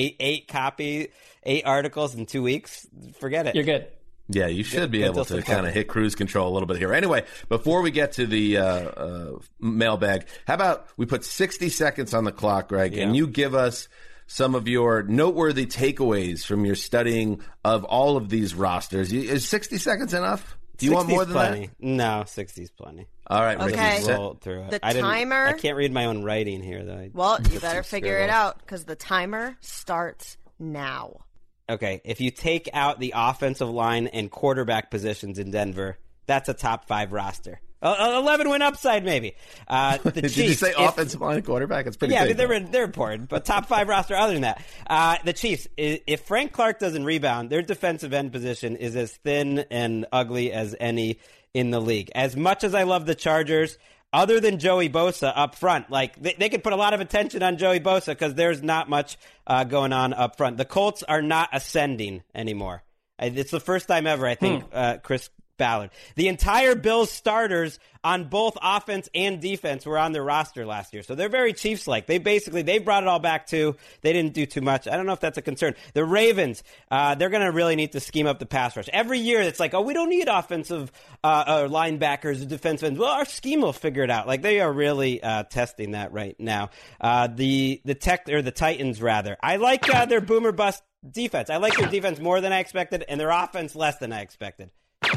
S6: 8 articles in 2 weeks. Forget it.
S5: You're good.
S2: Yeah, you should be able to kind of hit cruise control a little bit here. Anyway, before we get to the mailbag, how about we put 60 seconds on the clock, Greg, and you give us some of your noteworthy takeaways from your studying of all of these rosters. Is 60 seconds enough? Do you want more than
S6: plenty.
S2: that?
S6: No, 60's plenty.
S2: All right, Ricky.
S7: Okay.
S6: Roll through it.
S7: The timer.
S6: I can't read my own writing here, though.
S7: Well, you better figure it out because the timer starts now.
S6: Okay, if you take out the offensive line and quarterback positions in Denver, that's a top 5 roster. 11 win upside, maybe. The Chiefs.
S2: Did you say offensive line and quarterback? It's pretty big.
S6: Yeah, they're important, but top 5 roster other than that. The Chiefs, if Frank Clark doesn't rebound, their defensive end position is as thin and ugly as any in the league. As much as I love the Chargers, other than Joey Bosa up front, like they could put a lot of attention on Joey Bosa because there's not much going on up front. The Colts are not ascending anymore. It's the first time ever, I think, Chris Ballard. The entire Bills starters on both offense and defense were on their roster last year. So they're very Chiefs-like. They brought it all back too. They didn't do too much. I don't know if that's a concern. The Ravens, they're going to really need to scheme up the pass rush. Every year it's like, oh, we don't need offensive linebackers or defensive ends. Well, our scheme will figure it out. Like they are really testing that right now. The Titans rather. I like their boomer bust defense. I like their defense more than I expected and their offense less than I expected.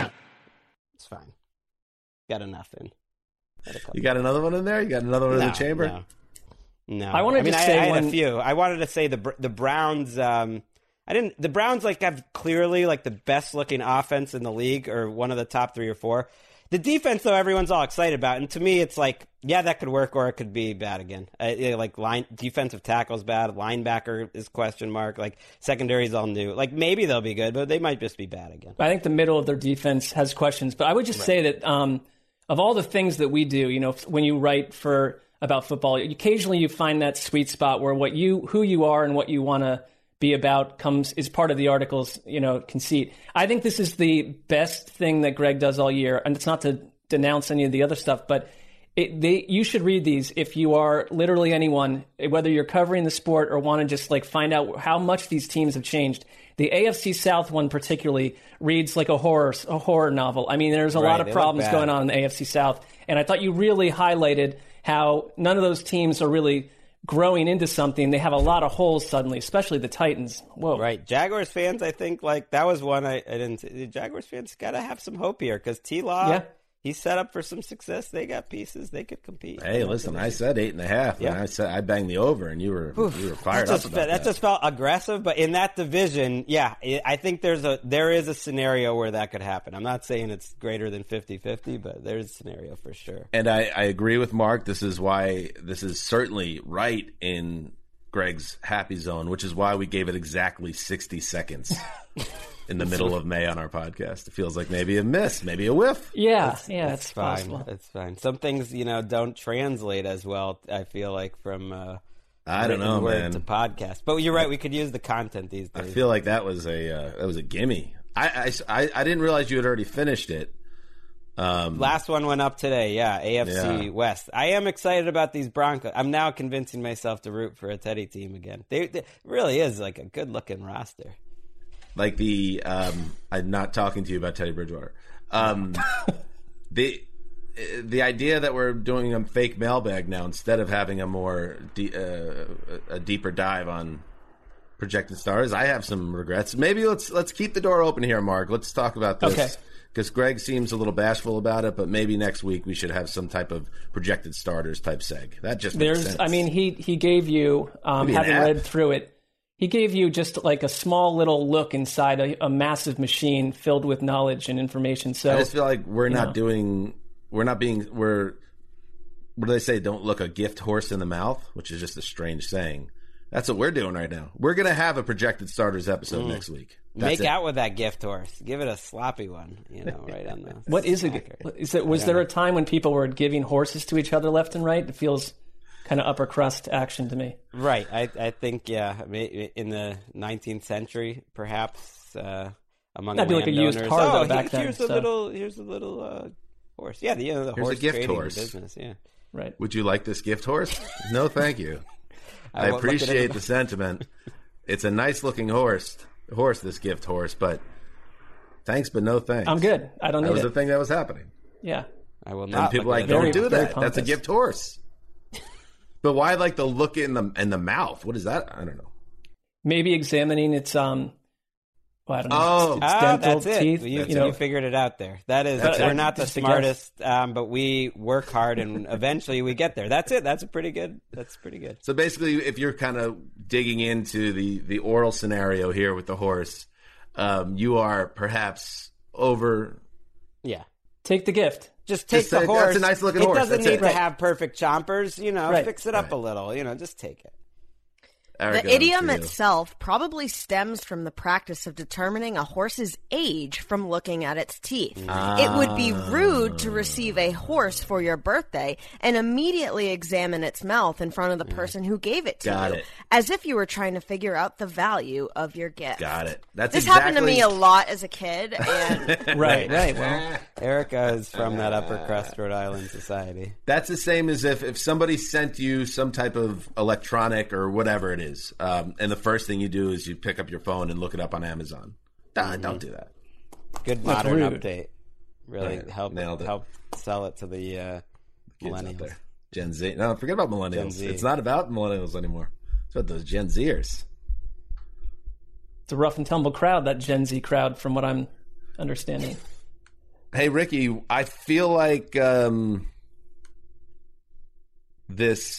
S6: It's fine. Got enough in.
S2: You got another one in there? You got another one in the chamber?
S6: No.
S5: I wanted to say
S6: I had a few. I wanted to say the Browns. The Browns like have clearly like the best looking offense in the league, or one of the top 3 or 4. The defense, though, everyone's all excited about, and to me, it's like, yeah, that could work, or it could be bad again. Defensive tackle's bad, linebacker is question mark, like secondary's all new. Like maybe they'll be good, but they might just be bad again.
S5: I think the middle of their defense has questions, but I would just say that of all the things that we do, you know, when you write about football, occasionally you find that sweet spot where who you are and what you want to be about is part of the article's, you know, conceit. I think this is the best thing that Greg does all year, and it's not to denounce any of the other stuff, but you should read these if you are literally anyone, whether you're covering the sport or want to just like find out how much these teams have changed. The AFC South one particularly reads like a horror novel. I mean, there's a lot of problems going on in the AFC South, and I thought you really highlighted how none of those teams are really growing into something. They have a lot of holes suddenly, especially the Titans. Whoa.
S6: Right. Jaguars fans, I think, like, that was one I didn't see. The Jaguars fans got to have some hope here because T-Law, he's set up for some success. They got pieces. They could compete.
S2: Hey, listen, I said 8.5. Yeah. And I banged the over, and you were fired up about that.
S6: That just felt aggressive, but in that division, I think there is a scenario where that could happen. I'm not saying it's greater than 50-50, but there's a scenario for sure.
S2: And I agree with Mark. This is why this is certainly right in Greg's happy zone, which is why we gave it exactly 60 seconds. In the middle of May on our podcast. It feels like maybe a miss, maybe a whiff.
S5: It's
S6: fine.
S5: possible.
S6: It's fine. Some things, don't translate as well, I feel like, from
S2: I don't know, man,
S6: to podcast. But you're right, we could use the content these days.
S2: I feel like that was a gimme. I didn't realize you had already finished it.
S6: Last one went up today, AFC West. I am excited about these Broncos. I'm now convincing myself to root for a Teddy team again. They really is like a good-looking roster.
S2: Like I'm not talking to you about Teddy Bridgewater. The idea that we're doing a fake mailbag now instead of having a more a deeper dive on projected stars, I have some regrets. Maybe let's keep the door open here, Mark. Let's talk about this.
S5: Okay.
S2: Because Greg seems a little bashful about it, but maybe next week we should have some type of projected starters type seg. That just makes sense.
S5: I mean, he gave you, having read through it, he gave you just like a small little look inside a massive machine filled with knowledge and information. So
S2: I just feel like what do they say? Don't look a gift horse in the mouth, which is just a strange saying. That's what we're doing right now. We're going to have a projected starters episode next week.
S6: Make out with that gift horse. Give it a sloppy one, right on the
S5: What is it? Was there a time when people were giving horses to each other left and right? It feels kind of upper crust action to me.
S6: Right. I think, in the 19th century, perhaps, among
S5: That'd be like a used
S6: landowners.
S5: car though, back then.
S6: Here's a little horse. Yeah, the
S2: Here's
S6: horse
S2: a gift
S6: trading
S2: horse.
S6: business. Yeah.
S5: Right.
S2: Would you like this gift horse? No, thank you. I
S6: won't look it
S2: appreciate
S6: in
S2: the sentiment. It's a nice looking horse, this gift horse, but thanks, but no thanks.
S5: I'm good. I don't need
S2: That was
S5: it.
S2: the thing that was happening.
S5: Yeah.
S6: I will
S2: And
S6: not.
S2: people
S6: look
S2: like,
S6: at it.
S2: don't
S5: Very-
S2: do
S5: very
S2: that. That's a
S5: pompous.
S2: gift horse. But why like the look in the mouth? What is that? I don't know.
S5: Maybe examining its I don't know.
S2: Oh.
S5: its dental
S6: that's it.
S5: teeth.
S6: You figured it out there. That is,
S5: That's
S6: we're
S5: it.
S6: not the
S5: Just a guess.
S6: smartest, but we work hard, and eventually we get there. That's it. That's pretty good.
S2: So basically, if you're kind of digging into the oral scenario here with the horse, you are perhaps over.
S6: Yeah.
S5: Take the gift.
S6: Just take
S2: Just
S6: the
S2: say,
S6: horse.
S2: "That's a nice looking
S6: it
S2: horse."
S6: doesn't
S2: That's
S6: need
S2: it.
S6: to
S2: Right.
S6: have perfect chompers.
S5: Right.
S6: Fix it up a little. Just take it.
S2: Erica,
S7: The idiom
S2: to you.
S7: itself probably stems from the practice of determining a horse's age from looking at its teeth. It would be rude to receive a horse for your birthday and immediately examine its mouth in front of the person who gave it to
S2: Got
S7: you,
S2: it.
S7: as if you were trying to figure out the value of your gift.
S2: Got it. That's
S7: This
S2: exactly...
S7: happened to me a lot as a kid, and
S5: Right. Well,
S6: Erica is from that upper crust Rhode Island society.
S2: That's the same as if somebody sent you some type of electronic or whatever it is, and the first thing you do is you pick up your phone and look it up on Amazon. Don't do that.
S6: Good
S5: That's
S6: modern
S5: rude.
S6: update. Really
S2: Nailed it.
S6: help sell it to the
S2: Kids out
S6: millennials.
S2: there. Gen Z. No, forget about millennials.
S6: Gen Z.
S2: It's not about millennials anymore. It's about those Gen Zers.
S5: it's a rough and tumble crowd, that Gen Z crowd, from what I'm understanding.
S2: Hey, Ricky, I feel like this...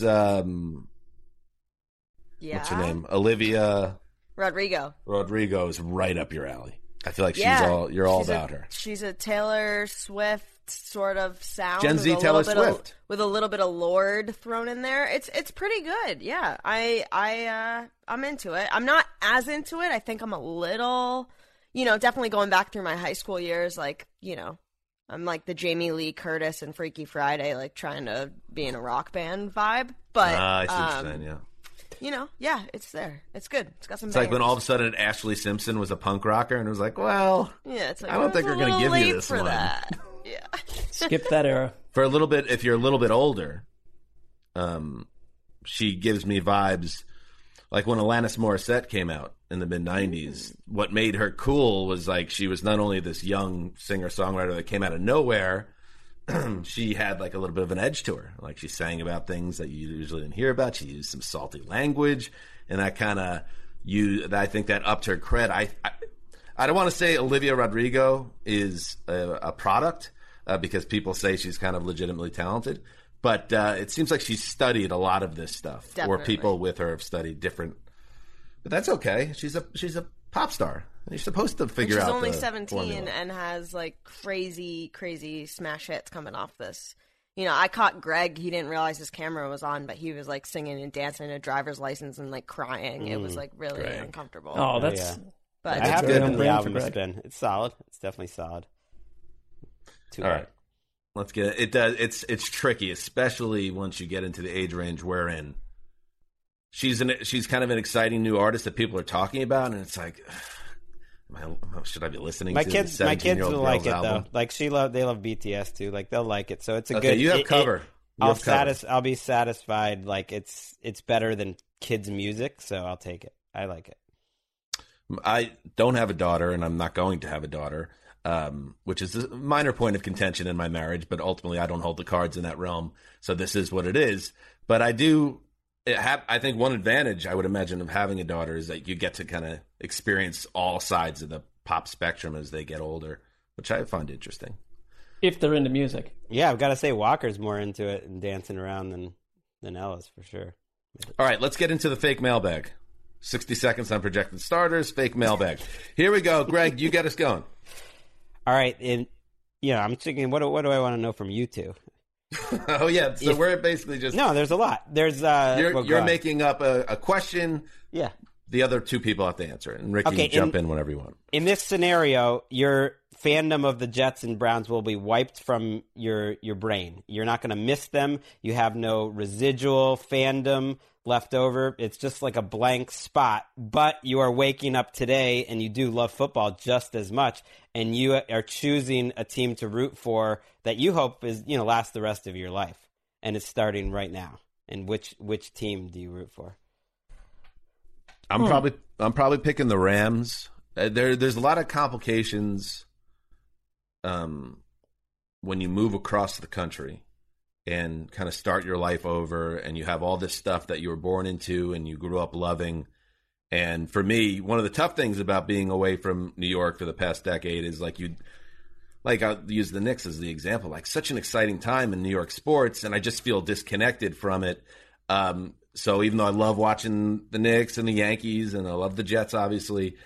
S7: yeah.
S2: what's her name? Olivia
S7: Rodrigo.
S2: is right up your alley. I feel like
S7: Yeah.
S2: you're all
S7: She's
S2: about her.
S7: She's a Taylor Swift sort of sound.
S2: Gen Z
S7: with a
S2: Taylor
S7: little bit
S2: Swift.
S7: with a little bit of Lorde thrown in there. It's pretty good. Yeah, I'm into it. I'm not as into it. I think I'm a little, definitely going back through my high school years. Like, I'm like the Jamie Lee Curtis and Freaky Friday, like trying to be in a rock band vibe. But
S2: I see what you're saying, yeah.
S7: Yeah, it's there. It's good. It's got some.
S2: It's like when
S7: bangers.
S2: all of a sudden Ashley Simpson was a punk rocker, and it was like, well,
S7: Yeah, it's like
S2: I don't think
S7: it's
S2: we're
S7: a
S2: going to
S7: little
S2: give you
S7: late
S2: this
S7: for
S2: one.
S7: that. Yeah.
S5: Skip that era.
S2: For a little bit, if you're a little bit older, she gives me vibes like when Alanis Morissette came out in the mid-'90s. What made her cool was like she was not only this young singer-songwriter that came out of nowhere, she had like a little bit of an edge to her. Like she sang about things that you usually didn't hear about. She used some salty language, and that kind of I think that upped her cred. I don't want to say Olivia Rodrigo is a product because people say she's kind of legitimately talented, but it seems like she's studied a lot of this stuff,
S7: Definitely.
S2: or people with her have studied different. But that's okay. She's a pop star. You're supposed to figure
S7: She's
S2: out.
S7: only
S2: the
S7: 17
S2: formula.
S7: and has like crazy smash hits coming off this. I caught Greg. He didn't realize his camera was on, but he was like singing and dancing a driver's license and like crying. It was like really
S2: Greg.
S7: uncomfortable.
S5: Oh, that's
S6: yeah.
S7: But
S6: I have
S5: good.
S6: given
S5: On
S6: the
S5: brand
S6: album
S5: for
S6: a
S5: Greg.
S6: spin. It's solid. It's definitely solid. Too
S2: All
S6: bad.
S2: right, let's get it. It does. It's tricky, especially once you get into the age range we're in. She's kind of an exciting new artist that people are talking about, and it's like, should I be listening
S6: My
S2: to
S6: kids
S2: this 17-year-old
S6: will like
S2: girl's
S6: it
S2: album?
S6: though. Like they love BTS too. Like they'll like it. So it's a
S2: Okay,
S6: good.
S2: you have cover. You have cover.
S6: I'll be satisfied. Like it's better than kids' music, so I'll take it. I like it.
S2: I don't have a daughter, and I'm not going to have a daughter, which is a minor point of contention in my marriage. But ultimately, I don't hold the cards in that realm, so this is what it is. But I do. I think one advantage I would imagine of having a daughter is that you get to kind of experience all sides of the pop spectrum as they get older, which I find interesting.
S5: if they're into music.
S6: Yeah, I've got to say Walker's more into it and dancing around than Ellis for sure.
S2: All right, let's get into the fake mailbag. 60 seconds on projected starters, fake mailbag. Here we go. Greg, you get us going.
S6: All right, and I'm thinking, what do I want to know from you two?
S2: Oh yeah, so we're basically just
S6: No, there's a lot. There's
S2: you're making up a question.
S6: Yeah.
S2: the other two people have to answer it. And Ricky,
S6: Okay,
S2: jump in whenever you want.
S6: In this scenario, your fandom of the Jets and Browns will be wiped from your brain. You're not going to miss them. You have no residual fandom left over. It's just like a blank spot. But you are waking up today, and you do love football just as much, and you are choosing a team to root for that you hope is lasts the rest of your life, and it's starting right now. And which team do you root for?
S2: I'm probably picking the Rams. There's a lot of complications when you move across the country and kind of start your life over, and you have all this stuff that you were born into and you grew up loving. And for me, one of the tough things about being away from New York for the past decade is I'll use the Knicks as the example, like such an exciting time in New York sports, and I just feel disconnected from it. So even though I love watching the Knicks and the Yankees, and I love the Jets, obviously,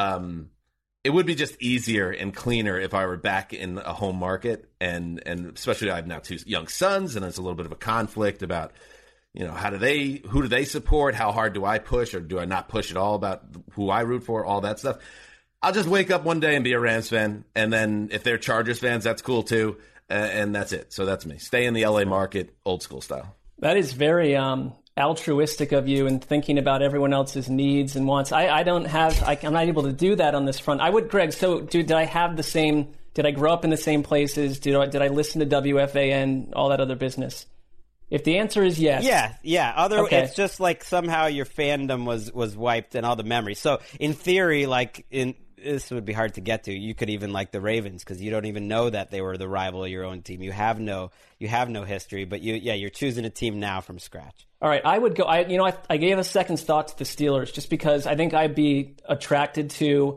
S2: it would be just easier and cleaner if I were back in a home market. And especially I have now two young sons, and it's a little bit of a conflict about, who do they support? How hard do I push, or do I not push at all about who I root for? All that stuff. I'll just wake up one day and be a Rams fan. And then if they're Chargers fans, that's cool too. And that's it. So that's me. Stay in the LA market, old school style. That
S5: is very, altruistic of you and thinking about everyone else's needs and wants. I'm not able to do that on this front. I would, Greg, so did I have the same, did I grow up in the same places? Did I listen to WFAN, all that other business? If the answer is yes.
S6: Yeah. It's just like somehow your fandom was wiped and all the memories. So in theory, this would be hard to get to. You could even like the Ravens, because you don't even know that they were the rival of your own team. You have no history, but you're choosing a team now from scratch.
S5: All right, I would go. I gave a second thought to the Steelers just because I think I'd be attracted to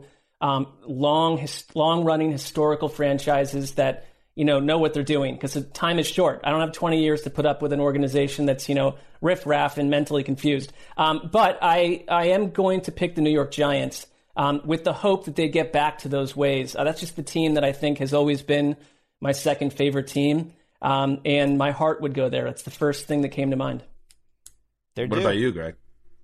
S5: long-running historical franchises that know what they're doing, because the time is short. I don't have 20 years to put up with an organization that's riff-raff and mentally confused. But I am going to pick the New York Giants with the hope that they get back to those ways. That's just the team that I think has always been my second favorite team, and my heart would go there. That's the first thing that came to mind.
S2: What about you, Greg?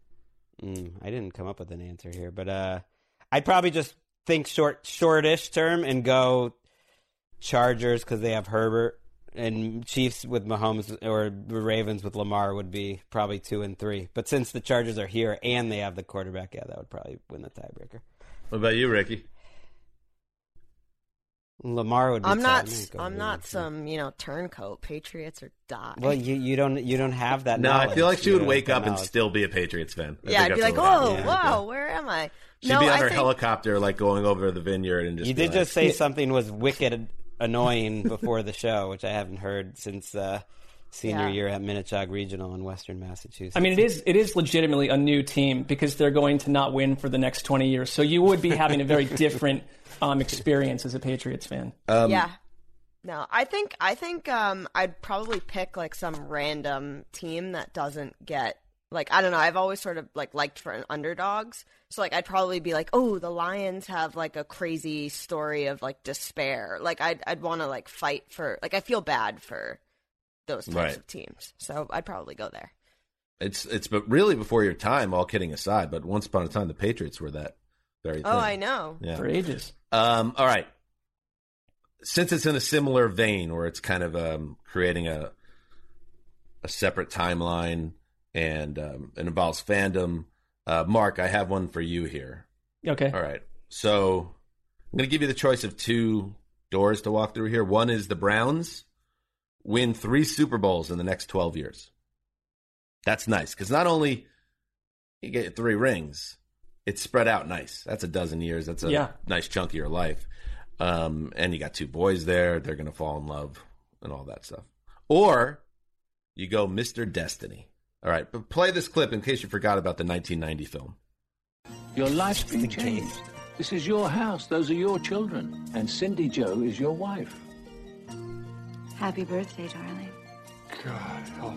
S6: I didn't come up with an answer here, but I'd probably just think shortish term and go Chargers, because they have Herbert, and Chiefs with Mahomes, or the Ravens with Lamar would be probably 2 and 3. But since the Chargers are here and they have the quarterback, that would probably win the tiebreaker.
S2: What about you, Ricky?
S6: Lamar would be.
S7: I'm not some turncoat. Patriots or die.
S6: Well, you don't have that.
S2: No,
S6: knowledge.
S2: I feel like she would wake up and still be a Patriots fan.
S7: I'd be like, whoa, where am I?
S2: She'd be on her helicopter, going over the vineyard and just.
S6: You did just say something was wicked annoying before the show, which I haven't heard since senior year at Minnetonka Regional in Western Massachusetts.
S5: I mean, it is legitimately a new team because they're going to not win for the next 20 years. So you would be having a very different experience as a Patriots fan.
S7: No, I think I'd probably pick some random team that doesn't get I don't know. I've always sort of liked for underdogs. So I'd probably be oh, the Lions have a crazy story of despair. I'd want to fight for I feel bad for those types of teams. So I'd probably go there.
S2: It's but really before your time, all kidding aside, but once upon a time the Patriots were that very thing.
S7: Oh, I know.
S2: Yeah.
S5: For ages.
S2: All right. Since it's in a similar vein where it's kind of creating a separate timeline and it involves fandom, Mark, I have one for you here.
S5: Okay.
S2: All right. So I'm going to give you the choice of 2 doors to walk through here. One is the Browns win 3 Super Bowls in the next 12 years. That's nice because not only you get 3 rings, it's spread out nice. That's a dozen years. That's a nice chunk of your life. And you got 2 boys there. They're going to fall in love and all that stuff. Or you go Mr. Destiny. All right, but play this clip in case you forgot about the 1990 film.
S11: Your life's been changed. This is your house. Those are your children. And Cindy Jo is your wife.
S10: Happy birthday, darling.
S11: God help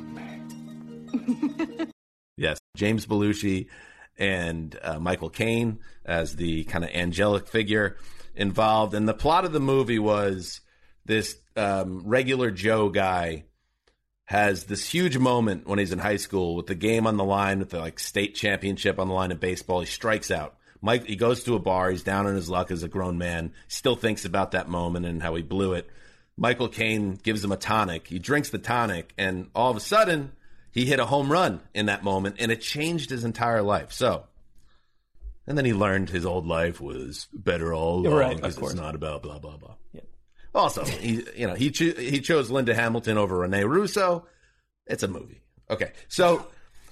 S11: me.
S2: Yes, James Belushi and Michael Caine as the kind of angelic figure involved. And the plot of the movie was this regular Joe guy has this huge moment when he's in high school with the game on the line, with the like state championship on the line in baseball. He strikes out. He goes to a bar. He's down on his luck as a grown man. Still thinks about that moment and how he blew it. Michael Caine gives him a tonic. He drinks the tonic, and all of a sudden, he hit a home run in that moment, and it changed his entire life. So, and then he learned his old life was better all along,
S5: right,
S2: because
S5: of course.
S2: it's not about blah blah blah.
S5: Yeah.
S2: Also, he chose Linda Hamilton over Rene Russo. It's a movie. Okay, so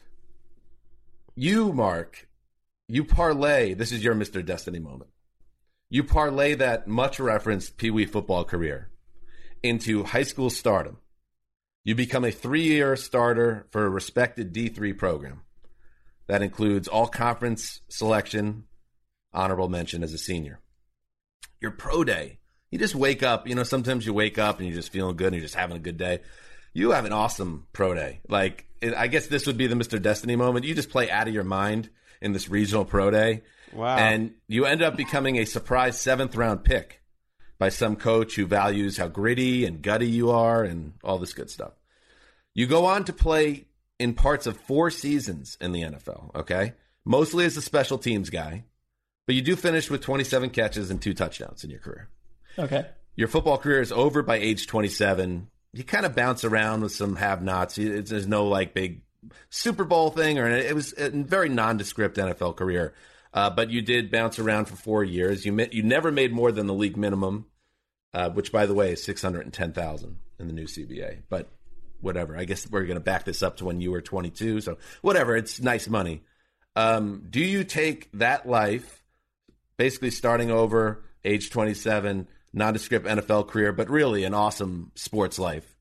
S2: you, Mark, you parlay. This is your Mr. Destiny moment. You parlay that much referenced Pee Wee football career into high school stardom. You become a 3-year starter for a respected D3 program that includes all conference selection, honorable mention as a senior. Your pro day. You just wake up, sometimes you wake up and you're just feeling good and you're just having a good day. You have an awesome pro day. Like, I guess this would be the Mr. Destiny moment. You just play out of your mind in this regional pro day.
S6: Wow.
S2: And you end up becoming a surprise 7th round pick by some coach who values how gritty and gutty you are and all this good stuff. You go on to play in parts of 4 seasons in the NFL, okay? Mostly as a special teams guy, but you do finish with 27 catches and 2 touchdowns in your career.
S5: Okay.
S2: Your football career is over by age 27. You kind of bounce around with some have-nots. There's no like big Super Bowl thing, or it was a very nondescript NFL career. But you did bounce around for 4 years. You never made more than the league minimum, which, by the way, is $610,000 in the new CBA. But whatever. I guess we're going to back this up to when you were 22. So whatever. It's nice money. Do you take that life, basically starting over, age 27, nondescript NFL career, but really an awesome sports life,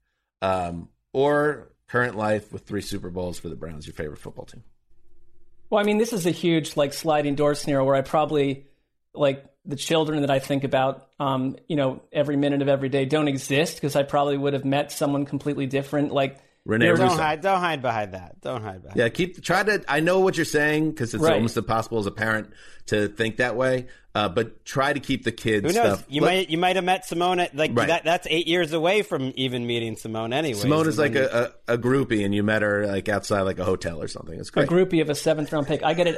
S2: or current life with 3 Super Bowls for the Browns, your favorite football team?
S5: Well, I mean, this is a huge sliding door scenario where I probably the children that I think about, every minute of every day don't exist, because I probably would have met someone completely different.
S2: Rene
S6: Don't
S2: Russo.
S6: hide behind that.
S2: Yeah, I know what you're saying, because it's
S5: right.
S2: almost impossible as a parent to think that way. But try to keep the kids.
S6: Who knows?
S2: Stuff.
S6: You might have met Simone.
S2: Right.
S6: That's 8 years away from even meeting Simone. Anyway,
S2: Simone is like a groupie, and you met her outside a hotel or something. It's great.
S5: A groupie of a 7th round pick. I get it.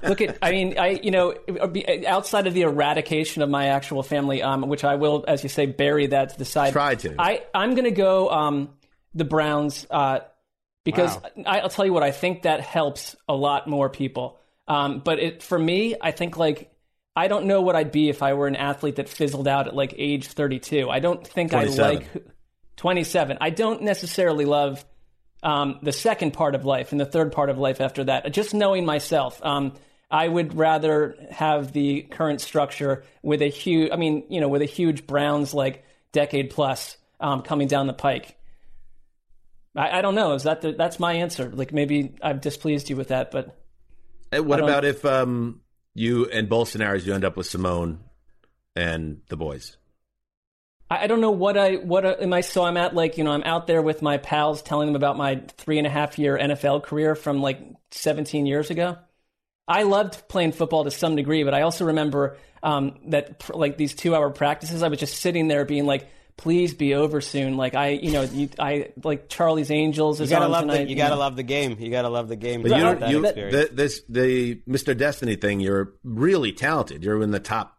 S5: Outside of the eradication of my actual family, which I will, as you say, bury that to the side.
S2: Try to.
S5: I'm going to go the Browns because I'll tell you what, I think that helps a lot more people. But for me, I think I don't know what I'd be if I were an athlete that fizzled out at age 32. I don't think
S2: 27.
S5: I like 27. I don't necessarily love the second part of life and the third part of life after that. Just knowing myself, I would rather have the current structure with a huge Browns decade plus coming down the pike. I don't know. That's my answer? Maybe I've displeased you with that, but
S2: what about if you, in both scenarios, you end up with Simone and the boys?
S5: I don't know what am I? So I'm at I'm out there with my pals telling them about my 3.5-year NFL career from 17 years ago. I loved playing football to some degree, but I also remember that these 2-hour practices, I was just sitting there being please be over soon. I Charlie's Angels is on tonight.
S6: You gotta love the game. You gotta love the game.
S2: But the Mr. Destiny thing, you're really talented. You're in the top,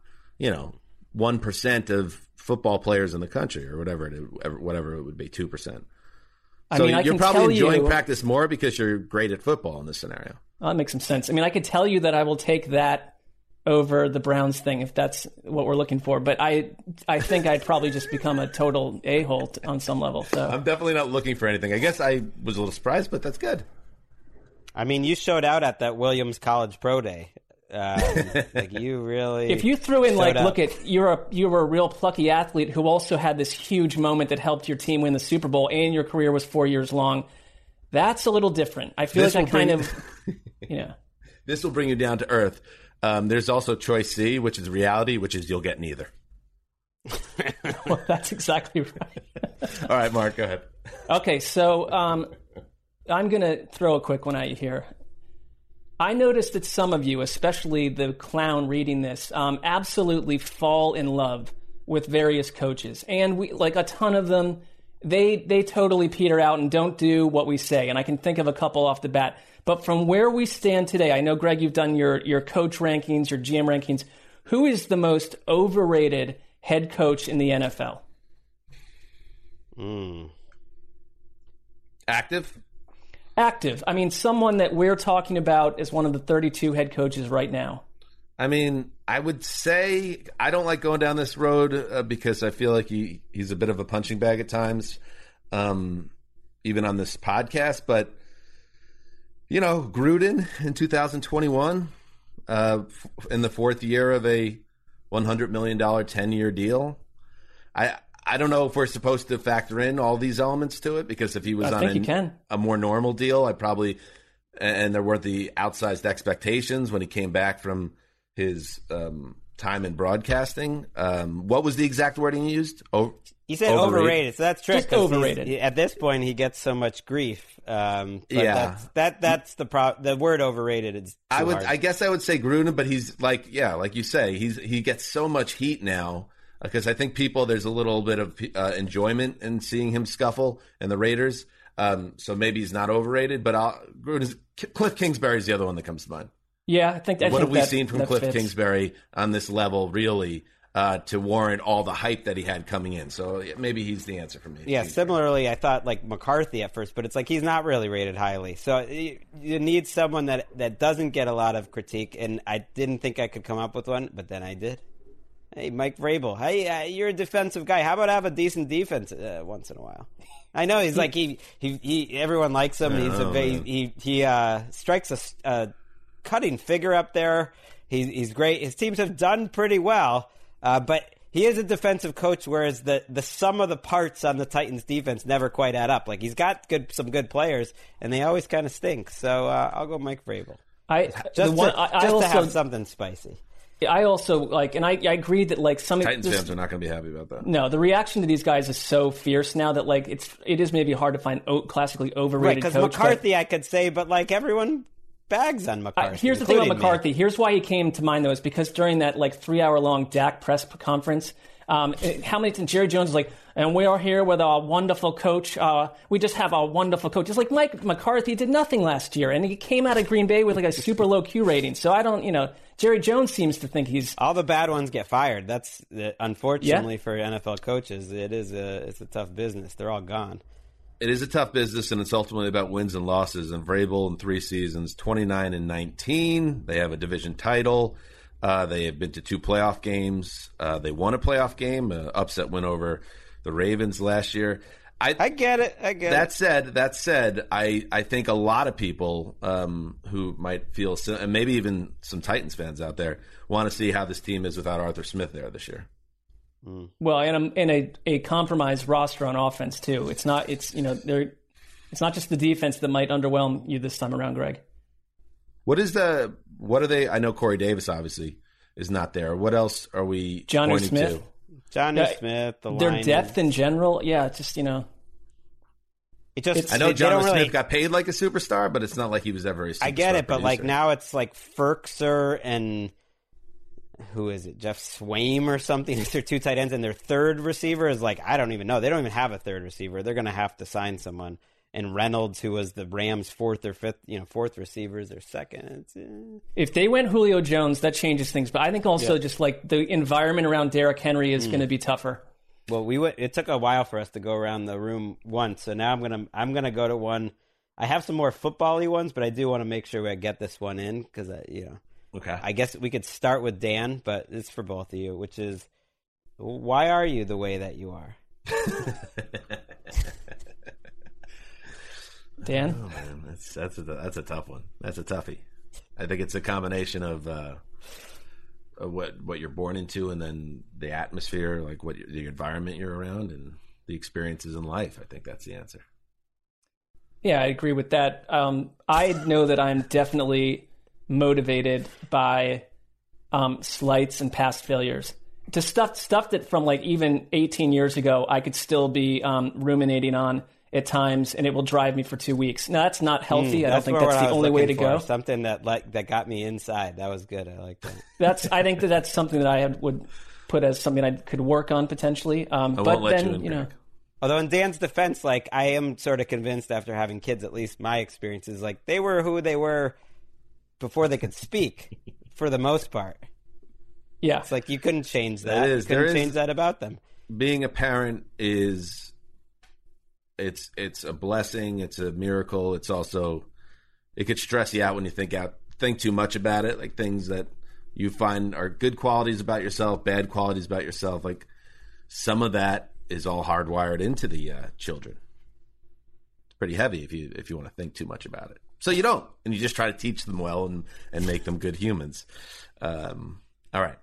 S2: 1% of football players in the country, or whatever it would be, 2%. So you're probably enjoying practice more because you're great at football in this scenario.
S5: Well, that makes some sense. I mean, I could tell you that I will take that over the Browns thing if that's what we're looking for, but I think I'd probably just become a total a-hole on some level. So
S2: I'm definitely not looking for anything. I guess I was a little surprised, but that's good.
S6: I mean, you showed out at that Williams College Pro Day. You really.
S5: If you threw in you were a real plucky athlete who also had this huge moment that helped your team win the Super Bowl, and your career was 4 years long, that's a little different. I feel
S2: This will bring you down to earth. There's also choice C, which is reality, which is you'll get neither.
S5: Well, that's exactly right.
S2: All right, Mark, go ahead.
S5: Okay, so I'm going to throw a quick one at you here. I noticed that some of you, especially the clown reading this, absolutely fall in love with various coaches. And we, a ton of them, they totally peter out and don't do what we say. And I can think of a couple off the bat. But from where we stand today, I know, Greg, you've done your coach rankings, your GM rankings. Who is the most overrated head coach in the NFL?
S2: Active?
S5: Active. I mean, someone that we're talking about as one of the 32 head coaches right now.
S2: I mean, I would say I don't like going down this road because I feel like he's a bit of a punching bag at times, even on this podcast. But, Gruden in 2021, in the fourth year of a $100 million 10-year deal. I don't know if we're supposed to factor in all these elements to it, because if he was on a more normal deal, and there weren't the outsized expectations when he came back from his time in broadcasting. What was the exact wording he used?
S6: He said overrated, so that's true.
S5: Just overrated.
S6: At this point, he gets so much grief. But
S2: yeah,
S6: that's the problem. The word overrated is.
S2: I guess I would say Gruden, but he's like you say, he gets so much heat now because I think there's a little bit of enjoyment in seeing him scuffle and the Raiders. So maybe he's not overrated, but Cliff Kingsbury is the other one that comes to mind.
S5: Yeah, I think.
S2: What have we seen from Cliff Kingsbury on this level, really, to warrant all the hype that he had coming in? So maybe he's the answer for me.
S6: Yeah, similarly, I thought like McCarthy at first, but it's like he's not really rated highly. So you need someone that doesn't get a lot of critique, and I didn't think I could come up with one, but then I did. Hey, Mike Vrabel. Hey, you're a defensive guy. How about have a decent defense once in a while? I know he's like he everyone likes him. He strikes a cutting figure up there. He's great. His teams have done pretty well, but he is a defensive coach, whereas the sum of the parts on the Titans defense never quite add up. Like, he's got some good players, and they always kind of stink. So I'll go Mike Vrabel. Just to have something spicy.
S5: I also and I agree that some
S2: Titans fans are not going to be happy about that.
S5: No, the reaction to these guys is so fierce now that it is maybe hard to find classically overrated coach.
S6: Because McCarthy, I could say, but everyone bags on McCarthy.
S5: Here's the thing about McCarthy. Me. Here's why he came to mind, though, is because during that 3-hour-long Dak press conference, how many times Jerry Jones was like, and we are here with our wonderful coach. We just have our wonderful coach. It's like Mike McCarthy did nothing last year, and he came out of Green Bay with a super low Q rating. So I don't, Jerry Jones seems to think he's...
S6: All the bad ones get fired. That's unfortunately for NFL coaches. It's a tough business. They're all gone.
S2: It is a tough business, and it's ultimately about wins and losses. And Vrabel in 3 seasons, 29-19. They have a division title. They have been to 2 playoff games. They won a playoff game, an upset win over the Ravens last year.
S6: I get it.
S2: That said, I think a lot of people who might feel, and maybe even some Titans fans out there, want to see how this team is without Arthur Smith there this year.
S5: Well, and a compromised roster on offense too. It's not just the defense that might underwhelm you this time around, Greg. What
S2: are they? I know Corey Davis obviously is not there. What else are we
S5: Johnny
S2: pointing
S5: Smith?
S2: to?
S6: Johnny Smith,
S5: their depth in general, just
S2: I know Johnny Smith got paid like a superstar, but it's not like he was ever a superstar.
S6: I get it,
S2: producer.
S6: But now it's like Ferkser and who is it? Jeff Swaim or something. It's their 2 tight ends, and their third receiver is I don't even know. They don't even have a third receiver. They're going to have to sign someone. And Reynolds, who was the Rams' 4th or 5th, 4th receiver, is their second.
S5: If they went Julio Jones, that changes things. But I think also just the environment around Derrick Henry is going to be tougher.
S6: Well, it took a while for us to go around the room once, so now I'm gonna go to one. I have some more football-y ones, but I do want to make sure I get this one in because
S2: Okay.
S6: I guess we could start with Dan, but it's for both of you, which is, why are you the way that you are?
S5: Dan?
S2: Oh, man, that's a tough one. That's a toughie. I think it's a combination of what you're born into, and then the atmosphere, the environment you're around, and the experiences in life. I think that's the answer.
S5: Yeah, I agree with that. I know that I'm definitely motivated by slights and past failures. To stuff that from even 18 years ago, I could still be ruminating on at times, and it will drive me for 2 weeks. Now, that's not healthy. I don't think that's the only way to go.
S6: Something that got me inside. That was good. I like that.
S5: I think that's something that I would put as something I could work on potentially.
S2: I won't let you in, Greg.
S6: Although in Dan's defense, like, I am sort of convinced after having kids, at least my experience is like they were who they were before they could speak, for the most part.
S5: Yeah.
S6: It's like you couldn't change that.
S2: It is.
S6: You couldn't change that about them.
S2: Being a parent is it's a blessing, it's a miracle. It's also, it could stress you out when you think too much about it, like things that you find are good qualities about yourself, bad qualities about yourself. Like some of that is all hardwired into the children. It's pretty heavy if you want to think too much about it. So you don't, and you just try to teach them well and make them good humans. All right,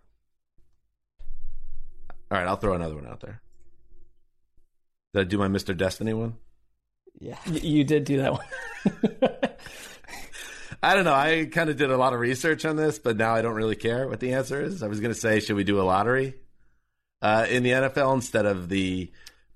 S2: I'll throw another one out there. Did I do my Mr. Destiny one?
S6: Yeah,
S5: you did do that one.
S2: I don't know. I kind of did a lot of research on this, but now I don't really care what the answer is. I was going to say, should we do a lottery in the NFL instead of the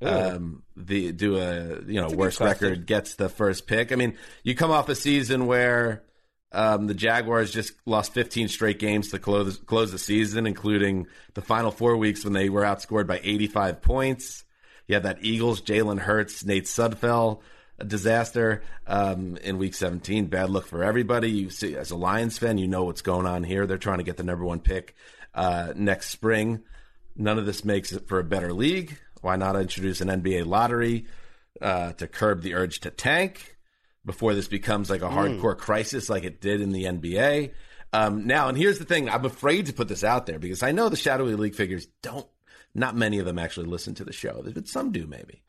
S2: worst record gets the first pick? I mean, you come off a season where the Jaguars just lost 15 straight games to close the season, including the final 4 weeks when they were outscored by 85 points. You have that Eagles, Jalen Hurts, Nate Sudfeld disaster in Week 17. Bad look for everybody. You see, as a Lions fan, you know what's going on here. They're trying to get the number one pick next spring. None of this makes it for a better league. Why not introduce an NBA lottery to curb the urge to tank before this becomes like a hardcore crisis like it did in the NBA? Now, and here's the thing. I'm afraid to put this out there because I know the Shadowy League figures not many of them actually listen to the show, but some do maybe.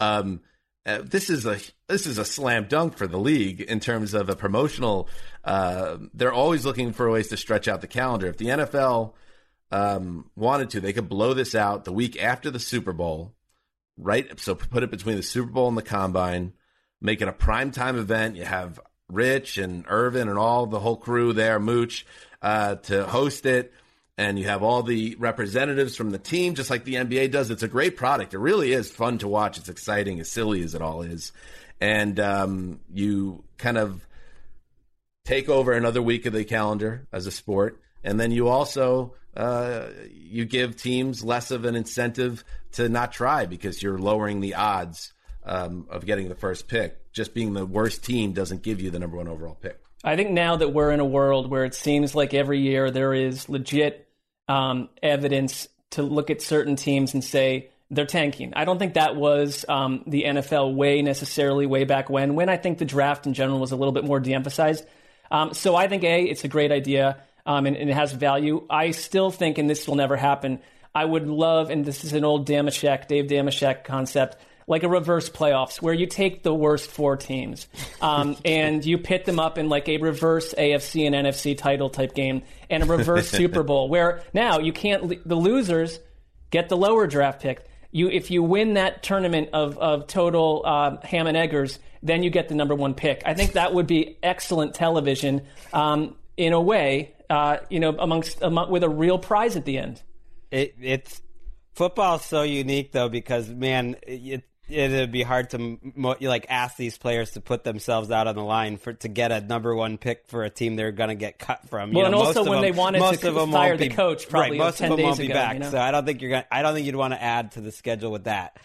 S2: This is a slam dunk for the league in terms of a promotional. They're always looking for ways to stretch out the calendar. If the NFL wanted to, they could blow this out the week after the Super Bowl, right? So put it between the Super Bowl and the Combine, make it a primetime event. You have Rich and Irvin and all the whole crew there, Mooch, to host it. And you have all the representatives from the team, just like the NBA does. It's a great product. It really is fun to watch. It's exciting, as silly as it all is. And you kind of take over another week of the calendar as a sport. And then you also you give teams less of an incentive to not try because you're lowering the odds of getting the first pick. Just being the worst team doesn't give you the number one overall pick.
S5: I think now that we're in a world where it seems like every year there is legit evidence to look at certain teams and say they're tanking. I don't think that was the NFL way back when I think the draft in general was a little bit more de-emphasized. So I think, it's a great idea and it has value. I still think, and this will never happen, I would love, and this is an old Dave Dameshek concept, like a reverse playoffs where you take the worst four teams and you pit them up in like a reverse AFC and NFC title type game and a reverse Super Bowl where now you can't, the losers get the lower draft pick. If you win that tournament of total ham and eggers, then you get the number one pick. I think that would be excellent television in a way, with a real prize at the end.
S6: It's football is so unique though because man, it'd be hard to ask these players to put themselves out on the line to get a number one pick for a team they're going to get cut from.
S5: Well, and also when they wanted to fire the coach, probably
S6: most
S5: 10
S6: of them
S5: days
S6: won't be
S5: ago,
S6: back. So I don't think you'd want to add to the schedule with that.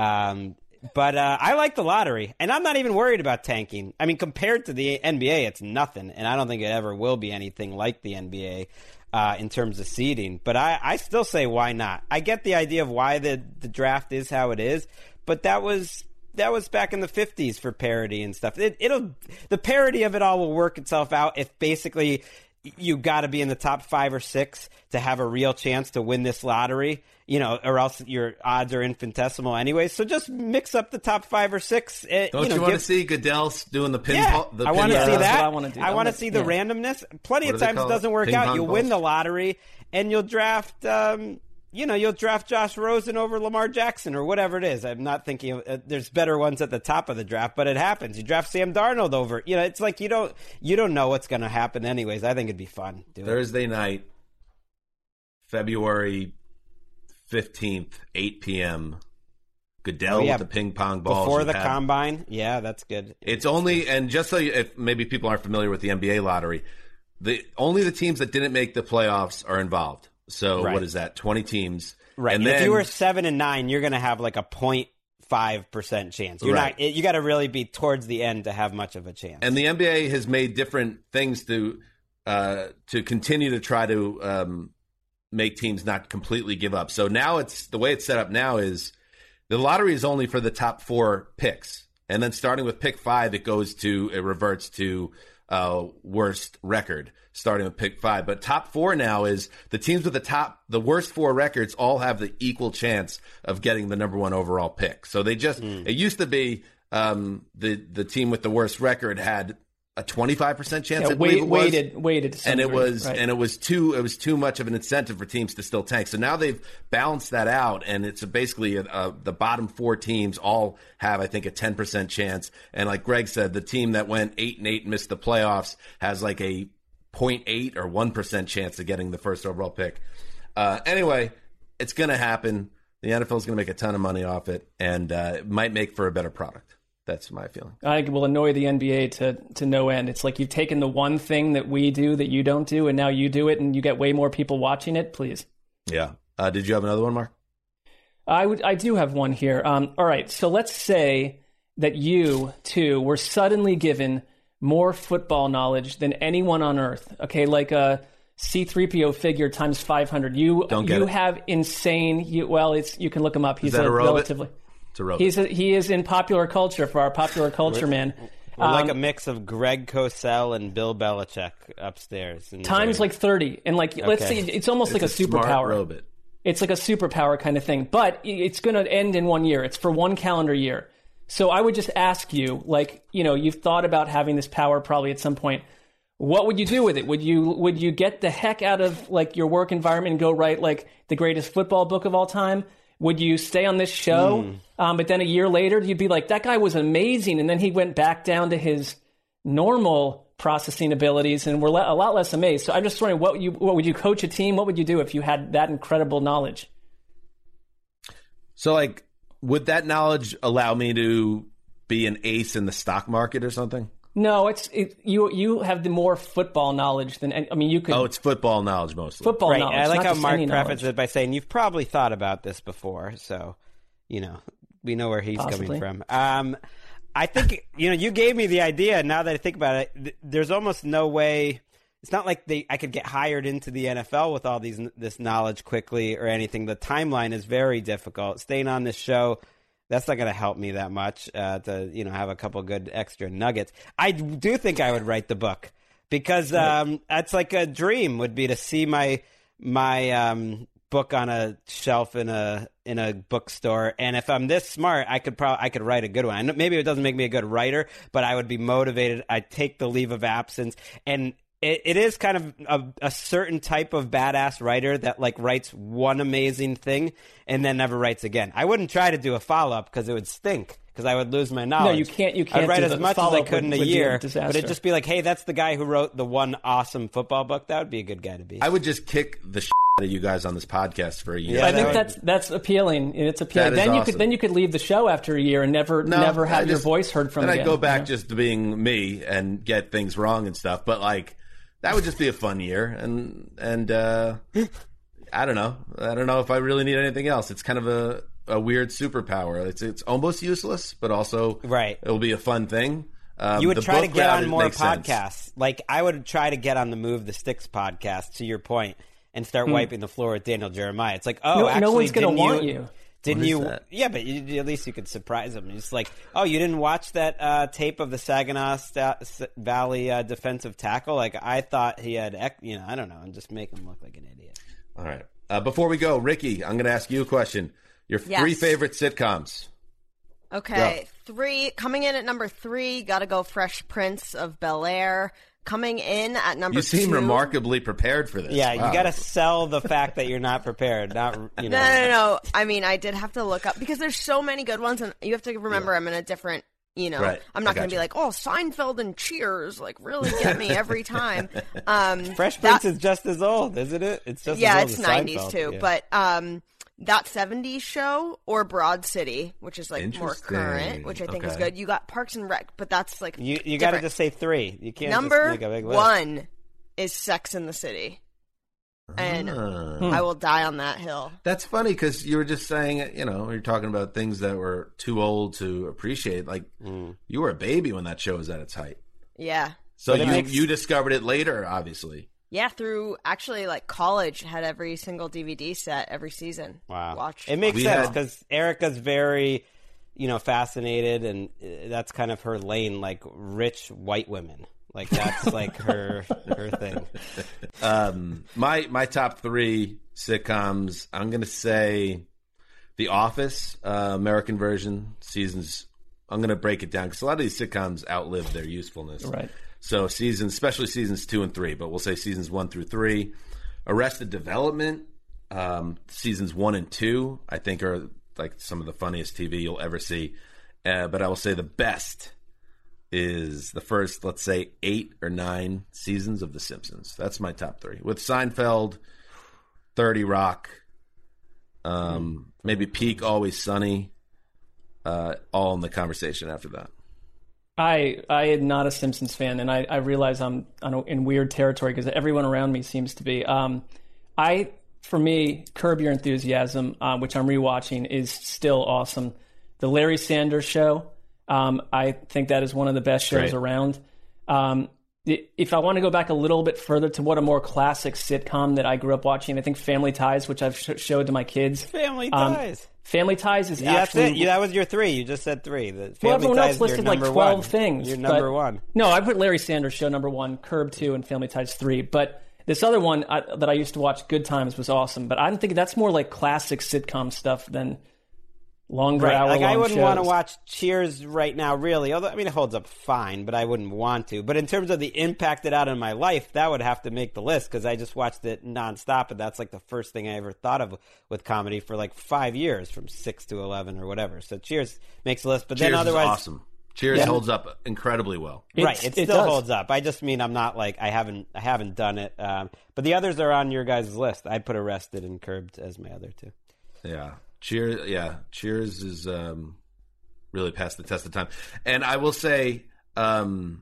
S6: But I like the lottery, and I'm not even worried about tanking. I mean, compared to the NBA, it's nothing, and I don't think it ever will be anything like the NBA. In terms of seeding, but I still say why not? I get the idea of why the draft is how it is, but that was back in the 50s for parity and stuff. The parity of it all will work itself out if basically you got to be in the top 5 or 6 to have a real chance to win this lottery, or else your odds are infinitesimal anyway. So just mix up the top 5 or 6.
S2: Don't you want to see Goodell doing the pinball?
S6: Yeah, I want to see that.
S5: I want to do.
S6: I want to see the randomness. Plenty of times it doesn't work out. You win the lottery and you'll draft, you'll draft Josh Rosen over Lamar Jackson or whatever it is. I'm not thinking there's better ones at the top of the draft, but it happens. You draft Sam Darnold over. It's like you don't know what's going to happen anyways. I think it'd be fun.
S2: Thursday night, February 15th, 8 p.m. Goodell with the ping pong balls.
S6: Before the Combine. Yeah, that's good.
S2: It's only, and just so if maybe people aren't familiar with the NBA lottery, only the teams that didn't make the playoffs are involved. So what is that? 20 teams.
S6: Right. And if you were 7 and 9, you're going to have like a 0.5 5% chance. You're
S2: Right.
S6: not. You got to really be towards the end to have much of a chance.
S2: And the NBA has made different things to continue to try to make teams not completely give up. So now the way it's set up now is the lottery is only for the top 4 picks. And then starting with pick 5, it reverts to worst record, starting with pick 5. But top 4 now is the teams with the worst 4 records all have the equal chance of getting the number 1 overall pick. So they just, it used to be the team with the worst record had a 25% chance. I believe it was.
S5: Weighted,
S2: and it was
S5: right.
S2: and it was too much of an incentive for teams to still tank. So now they've balanced that out, and it's basically the bottom 4 teams all have, I think, a 10% chance. And like Greg said, the team that went 8-8 and missed the playoffs has like a 0.8 or 1% chance of getting the first overall pick. Anyway, it's going to happen. The NFL is going to make a ton of money off it, and it might make for a better product. That's my feeling.
S5: I will annoy the NBA to no end. It's like you've taken the one thing that we do that you don't do, and now you do it, and you get way more people watching it. Please.
S2: Yeah. Did you have another one, Mark?
S5: I do have one here. All right. So let's say that you, too, were suddenly given more football knowledge than anyone on Earth. Okay, like a C-3PO figure times 500. You have insane. You can look him up. He's
S2: Is that a robot?
S5: relatively.
S2: It's a robot.
S5: He is in popular culture for our popular culture man.
S6: We're like a mix of Greg Cosell and Bill Belichick upstairs.
S5: Times like 30. And let's say it's almost like a superpower.
S2: Smart robot.
S5: It's like a superpower kind of thing. But it's going to end in 1 year. It's for 1 calendar year. So I would just ask you, you've thought about having this power probably at some point. What would you do with it? Would you get the heck out of your work environment and go write the greatest football book of all time? Would you stay on this show? But then a year later, you'd be like, that guy was amazing. And then he went back down to his normal processing abilities, and we're a lot less amazed. So I'm just wondering, what would you coach a team? What would you do if you had that incredible knowledge?
S2: So, would that knowledge allow me to be an ace in the stock market or something?
S5: No, you have the more football knowledge than you could.
S2: Oh, it's football knowledge mostly.
S5: Football
S6: right.
S5: knowledge.
S6: I like
S5: not
S6: how
S5: just
S6: Mark
S5: any
S6: prefaces
S5: knowledge.
S6: it by saying you've probably thought about this before, so we know where he's
S5: Possibly.
S6: coming from. I think you gave me the idea. Now that I think about it, there's almost no way. It's not like I could get hired into the NFL with all this knowledge quickly or anything. The timeline is very difficult. Staying on this show, that's not going to help me that much to have a couple good extra nuggets. I do think I would write the book because that's like a dream would be to see my book on a shelf in a bookstore. And if I'm this smart, I could write a good one. Maybe it doesn't make me a good writer, but I would be motivated. I'd take the leave of absence. And it is kind of a certain type of badass writer that writes one amazing thing and then never writes again. I wouldn't try to do a follow-up because it would stink, because I would lose my knowledge.
S5: No, you can't.
S6: I'd write
S5: do
S6: as
S5: the
S6: much as I
S5: follow-up
S6: could in a
S5: would be
S6: year,
S5: disaster.
S6: but it'd just be like, hey, that's the guy who wrote the one awesome football book. That would be a good guy to be.
S2: I would just kick the shit out of you guys on this podcast for a year.
S6: Yeah,
S5: I think that's appealing. It's appealing.
S2: That is
S5: Then
S2: awesome.
S5: you could leave the show after a year and never have your voice heard from
S2: then
S5: again.
S2: I'd go back just to being me and get things wrong and stuff. But that would just be a fun year, and I don't know. I don't know if I really need anything else. It's kind of a weird superpower. It's almost useless, but also it'll be a fun thing.
S6: You would try to get on more
S2: makes sense.
S6: podcasts. I would try to get on the Move the Sticks podcast, to your point, and start wiping the floor with Daniel Jeremiah. It's like,
S5: no one's going to want you.
S6: Didn't
S2: What is
S6: you?
S2: that?
S6: Yeah, but at least you could surprise them. It's like, oh, you didn't watch that tape of the Saginaw Valley defensive tackle? I thought he had, I don't know, and just make him look like an idiot.
S2: All right. Before we go, Ricky, I'm going to ask you a question. Your 3 favorite sitcoms.
S7: Okay, 3 coming in at number 3. Got to go Fresh Prince of Bel-Air. Coming in at number 2.
S2: You seem remarkably prepared for this.
S6: Yeah,
S2: Wow.
S6: You got to sell the fact that you're not prepared. Not
S7: No. I mean, I did have to look up because there's so many good ones, and you have to remember I'm in a different.
S2: Right.
S7: I'm not going to be like, oh, Seinfeld and Cheers, really get me every time.
S6: Fresh Prince is just as old, isn't it? It's just as old
S7: it's
S6: as
S7: 90s
S6: Seinfeld.
S7: too.
S6: Yeah.
S7: But That 70s Show or Broad City, which is more
S2: Interesting.
S7: current, which I think is
S2: Okay.
S7: good. You got Parks and Rec, but that's
S6: you got to
S7: different.
S6: just say 3. You can't
S7: Number
S6: just make a big list.
S7: 1 is Sex in the City. And I will die on that hill.
S2: That's funny because you were just saying, you're talking about things that were too old to appreciate. Like, you were a baby when that show was at its height.
S7: Yeah.
S2: So you discovered it later, obviously.
S7: Yeah, through actually like college, had every single DVD set every season.
S6: Wow. It makes sense because Erica's very, fascinated, and that's kind of her lane, like rich white women. Like that's like her thing.
S2: My top 3 sitcoms, I'm going to say The Office, American version, seasons. I'm going to break it down because a lot of these sitcoms outlive their usefulness.
S5: Right.
S2: So especially seasons 2 and 3, but we'll say seasons 1 through 3. Arrested Development, seasons 1 and 2, I think are like some of the funniest TV you'll ever see. But I will say the best is the first, let's say, 8 or 9 seasons of The Simpsons. That's my top 3. With Seinfeld, 30 Rock, maybe peak Always Sunny, all in the conversation after that.
S5: I am not a Simpsons fan, and I realize I'm in weird territory because everyone around me seems to be. For me, Curb Your Enthusiasm, which I'm rewatching, is still awesome. The Larry Sanders Show, I think that is one of the best shows around. If I want to go back a little bit further to what a more classic sitcom that I grew up watching, I think Family Ties, which I've showed to my kids.
S6: Family Ties.
S5: Family Ties is
S6: that's
S5: actually...
S6: it. That was your 3. You just said 3.
S5: Well, everyone else listed like 12 things.
S6: You're number 1.
S5: No, I put Larry Sanders Show number 1, Curb 2, and Family Ties 3. But this other one that I used to watch, Good Times, was awesome. But I'm thinking that's more like classic sitcom stuff than longer hour-long
S6: Like I wouldn't want to
S5: shows.
S6: watch Cheers right now, really. Although, it holds up fine, but I wouldn't want to. But in terms of the impact it had on my life, that would have to make the list because I just watched it nonstop, and that's like the first thing I ever thought of with comedy for like 5 years, from 6 to 11 or whatever. So Cheers makes the list, but
S2: Cheers
S6: then otherwise,
S2: is awesome. Cheers holds up incredibly well.
S6: It still holds up. I just mean I'm not like I haven't done it. But the others are on your guys' list. I'd put Arrested and Curbed as my other 2.
S2: Yeah. Cheers is really past the test of time. And I will say one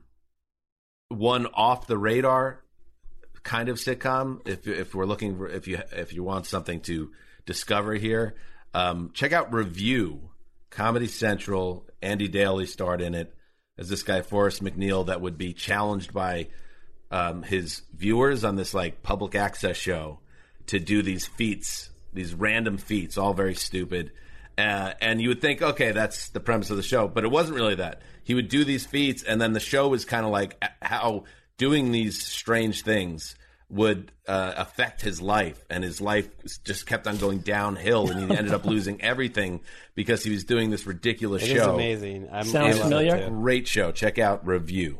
S2: off the radar kind of sitcom, if we're looking for, if you want something to discover here, check out Review. Comedy Central. Andy Daly starred in it as this guy Forrest McNeil that would be challenged by his viewers on this like public access show to do these feats, these random feats, all very stupid. And you would think, okay, that's the premise of the show, but it wasn't really that. He would do these feats, and then the show was kind of like how doing these strange things would affect his life, and his life just kept on going downhill, and he ended up losing everything because he was doing this ridiculous show.
S6: It is amazing.
S5: Sounds familiar.
S2: Great show. Check out Review.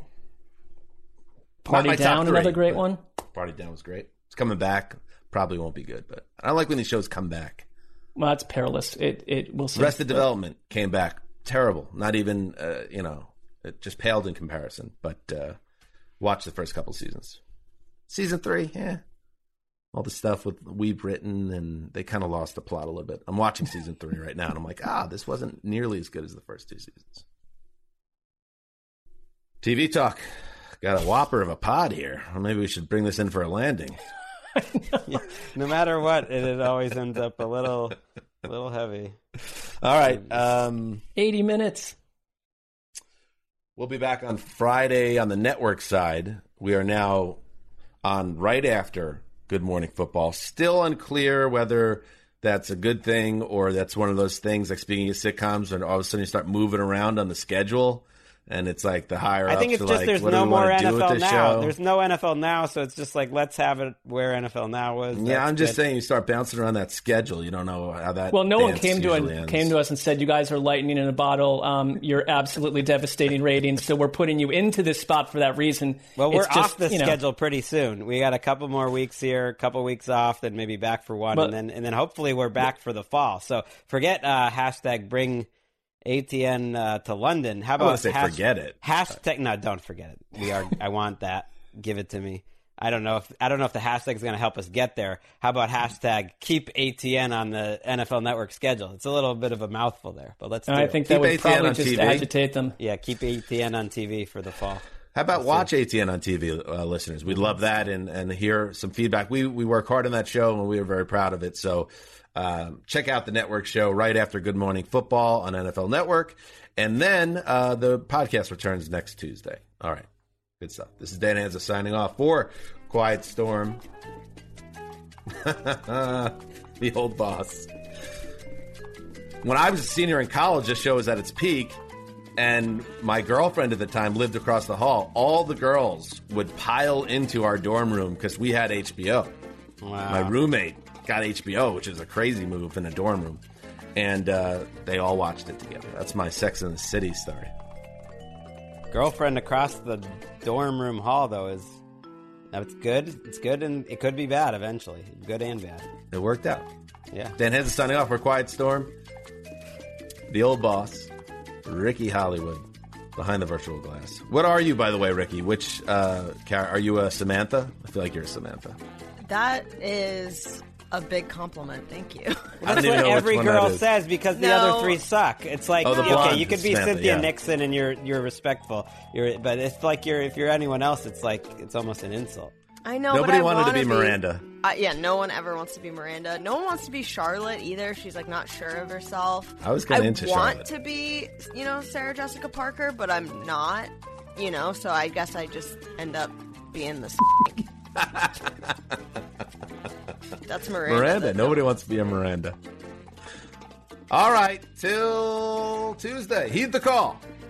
S5: Party Down, another great one.
S2: Party Down was great. It's coming back. Probably won't be good, but I like when these shows come back.
S5: Well, that's perilous. It will see.
S2: Arrested Development came back. Terrible. Not even, it just paled in comparison. But watch the first couple seasons. Season 3, all the stuff with We've Written, and they kind of lost the plot a little bit. I'm watching season 3 right now, and I'm like, this wasn't nearly as good as the first 2 seasons. TV talk. Got a whopper of a pod here. Well, maybe we should bring this in for a landing.
S6: No matter what, it always ends up a little heavy.
S2: All right.
S5: 80 minutes.
S2: We'll be back on Friday on the network side. We are now on right after Good Morning Football. Still unclear whether that's a good thing or that's one of those things like speaking of sitcoms and all of a sudden you start moving around on the schedule. And it's like the higher ups.
S6: I think it's
S2: are
S6: just
S2: like,
S6: there's
S2: what
S6: no
S2: do we
S6: more
S2: want to do with
S6: NFL
S2: this
S6: Now.
S2: show?
S6: There's no NFL Now, so it's just like let's have it where NFL Now was.
S2: Yeah, I'm just saying you start bouncing around that schedule. You don't know how that.
S5: Well, no one came to
S2: ends.
S5: us and said you guys are lightning in a bottle. You're absolutely devastating ratings, so we're putting you into this spot for that reason.
S6: Well, we're off the schedule pretty soon. We got a couple more weeks here, a couple weeks off, then maybe back for one, and then hopefully we're back for the fall. So forget hashtag bring ATN to London. How about
S2: forget it?
S6: Hashtag no, don't forget it. I want that. Give it to me. I don't know if the hashtag is going to help us get there. How about hashtag keep ATN on the NFL Network schedule? It's a little bit of a mouthful there, but let's do it.
S5: I think that would probably just agitate them.
S6: Yeah, keep ATN on TV for the fall.
S2: How about watch ATN on TV, listeners? We'd love that and hear some feedback. We work hard on that show, and we are very proud of it. So check out the network show right after Good Morning Football on NFL Network. And then the podcast returns next Tuesday. All right. Good stuff. This is Dan Hanzus signing off for Quiet Storm. The old boss. When I was a senior in college, this show was at its peak. And my girlfriend at the time lived across the hall. All the girls would pile into our dorm room because we had HBO.
S6: Wow.
S2: My roommate got HBO, which is a crazy move in a dorm room. And they all watched it together. That's my Sex and the City story.
S6: Girlfriend across the dorm room hall, though, it's good. It's good, and it could be bad eventually. Good and bad.
S2: It worked out.
S6: Yeah.
S2: Dan Hanzus signing off for Quiet Storm. The old boss. Ricky Hollywood, behind the virtual glass. What are you, by the way, Ricky? Which are you a Samantha? I feel like you're a Samantha.
S7: That is a big compliment. Thank you.
S6: That's what every girl says because the other three suck. It's like, okay, you could be
S2: Samantha,
S6: Cynthia Nixon and you're respectful. But it's like if you're anyone else, it's like it's almost an insult.
S7: I know.
S2: Nobody
S7: but
S2: wanted to be Miranda.
S7: Yeah, no one ever wants to be Miranda. No one wants to be Charlotte either. She's like not sure of herself.
S2: I was kind of into Charlotte.
S7: I want to be, Sarah Jessica Parker, but I'm not. So I guess I just end up being the. That's Miranda.
S2: Miranda. Nobody wants to be a Miranda. All right, till Tuesday. Heed the call.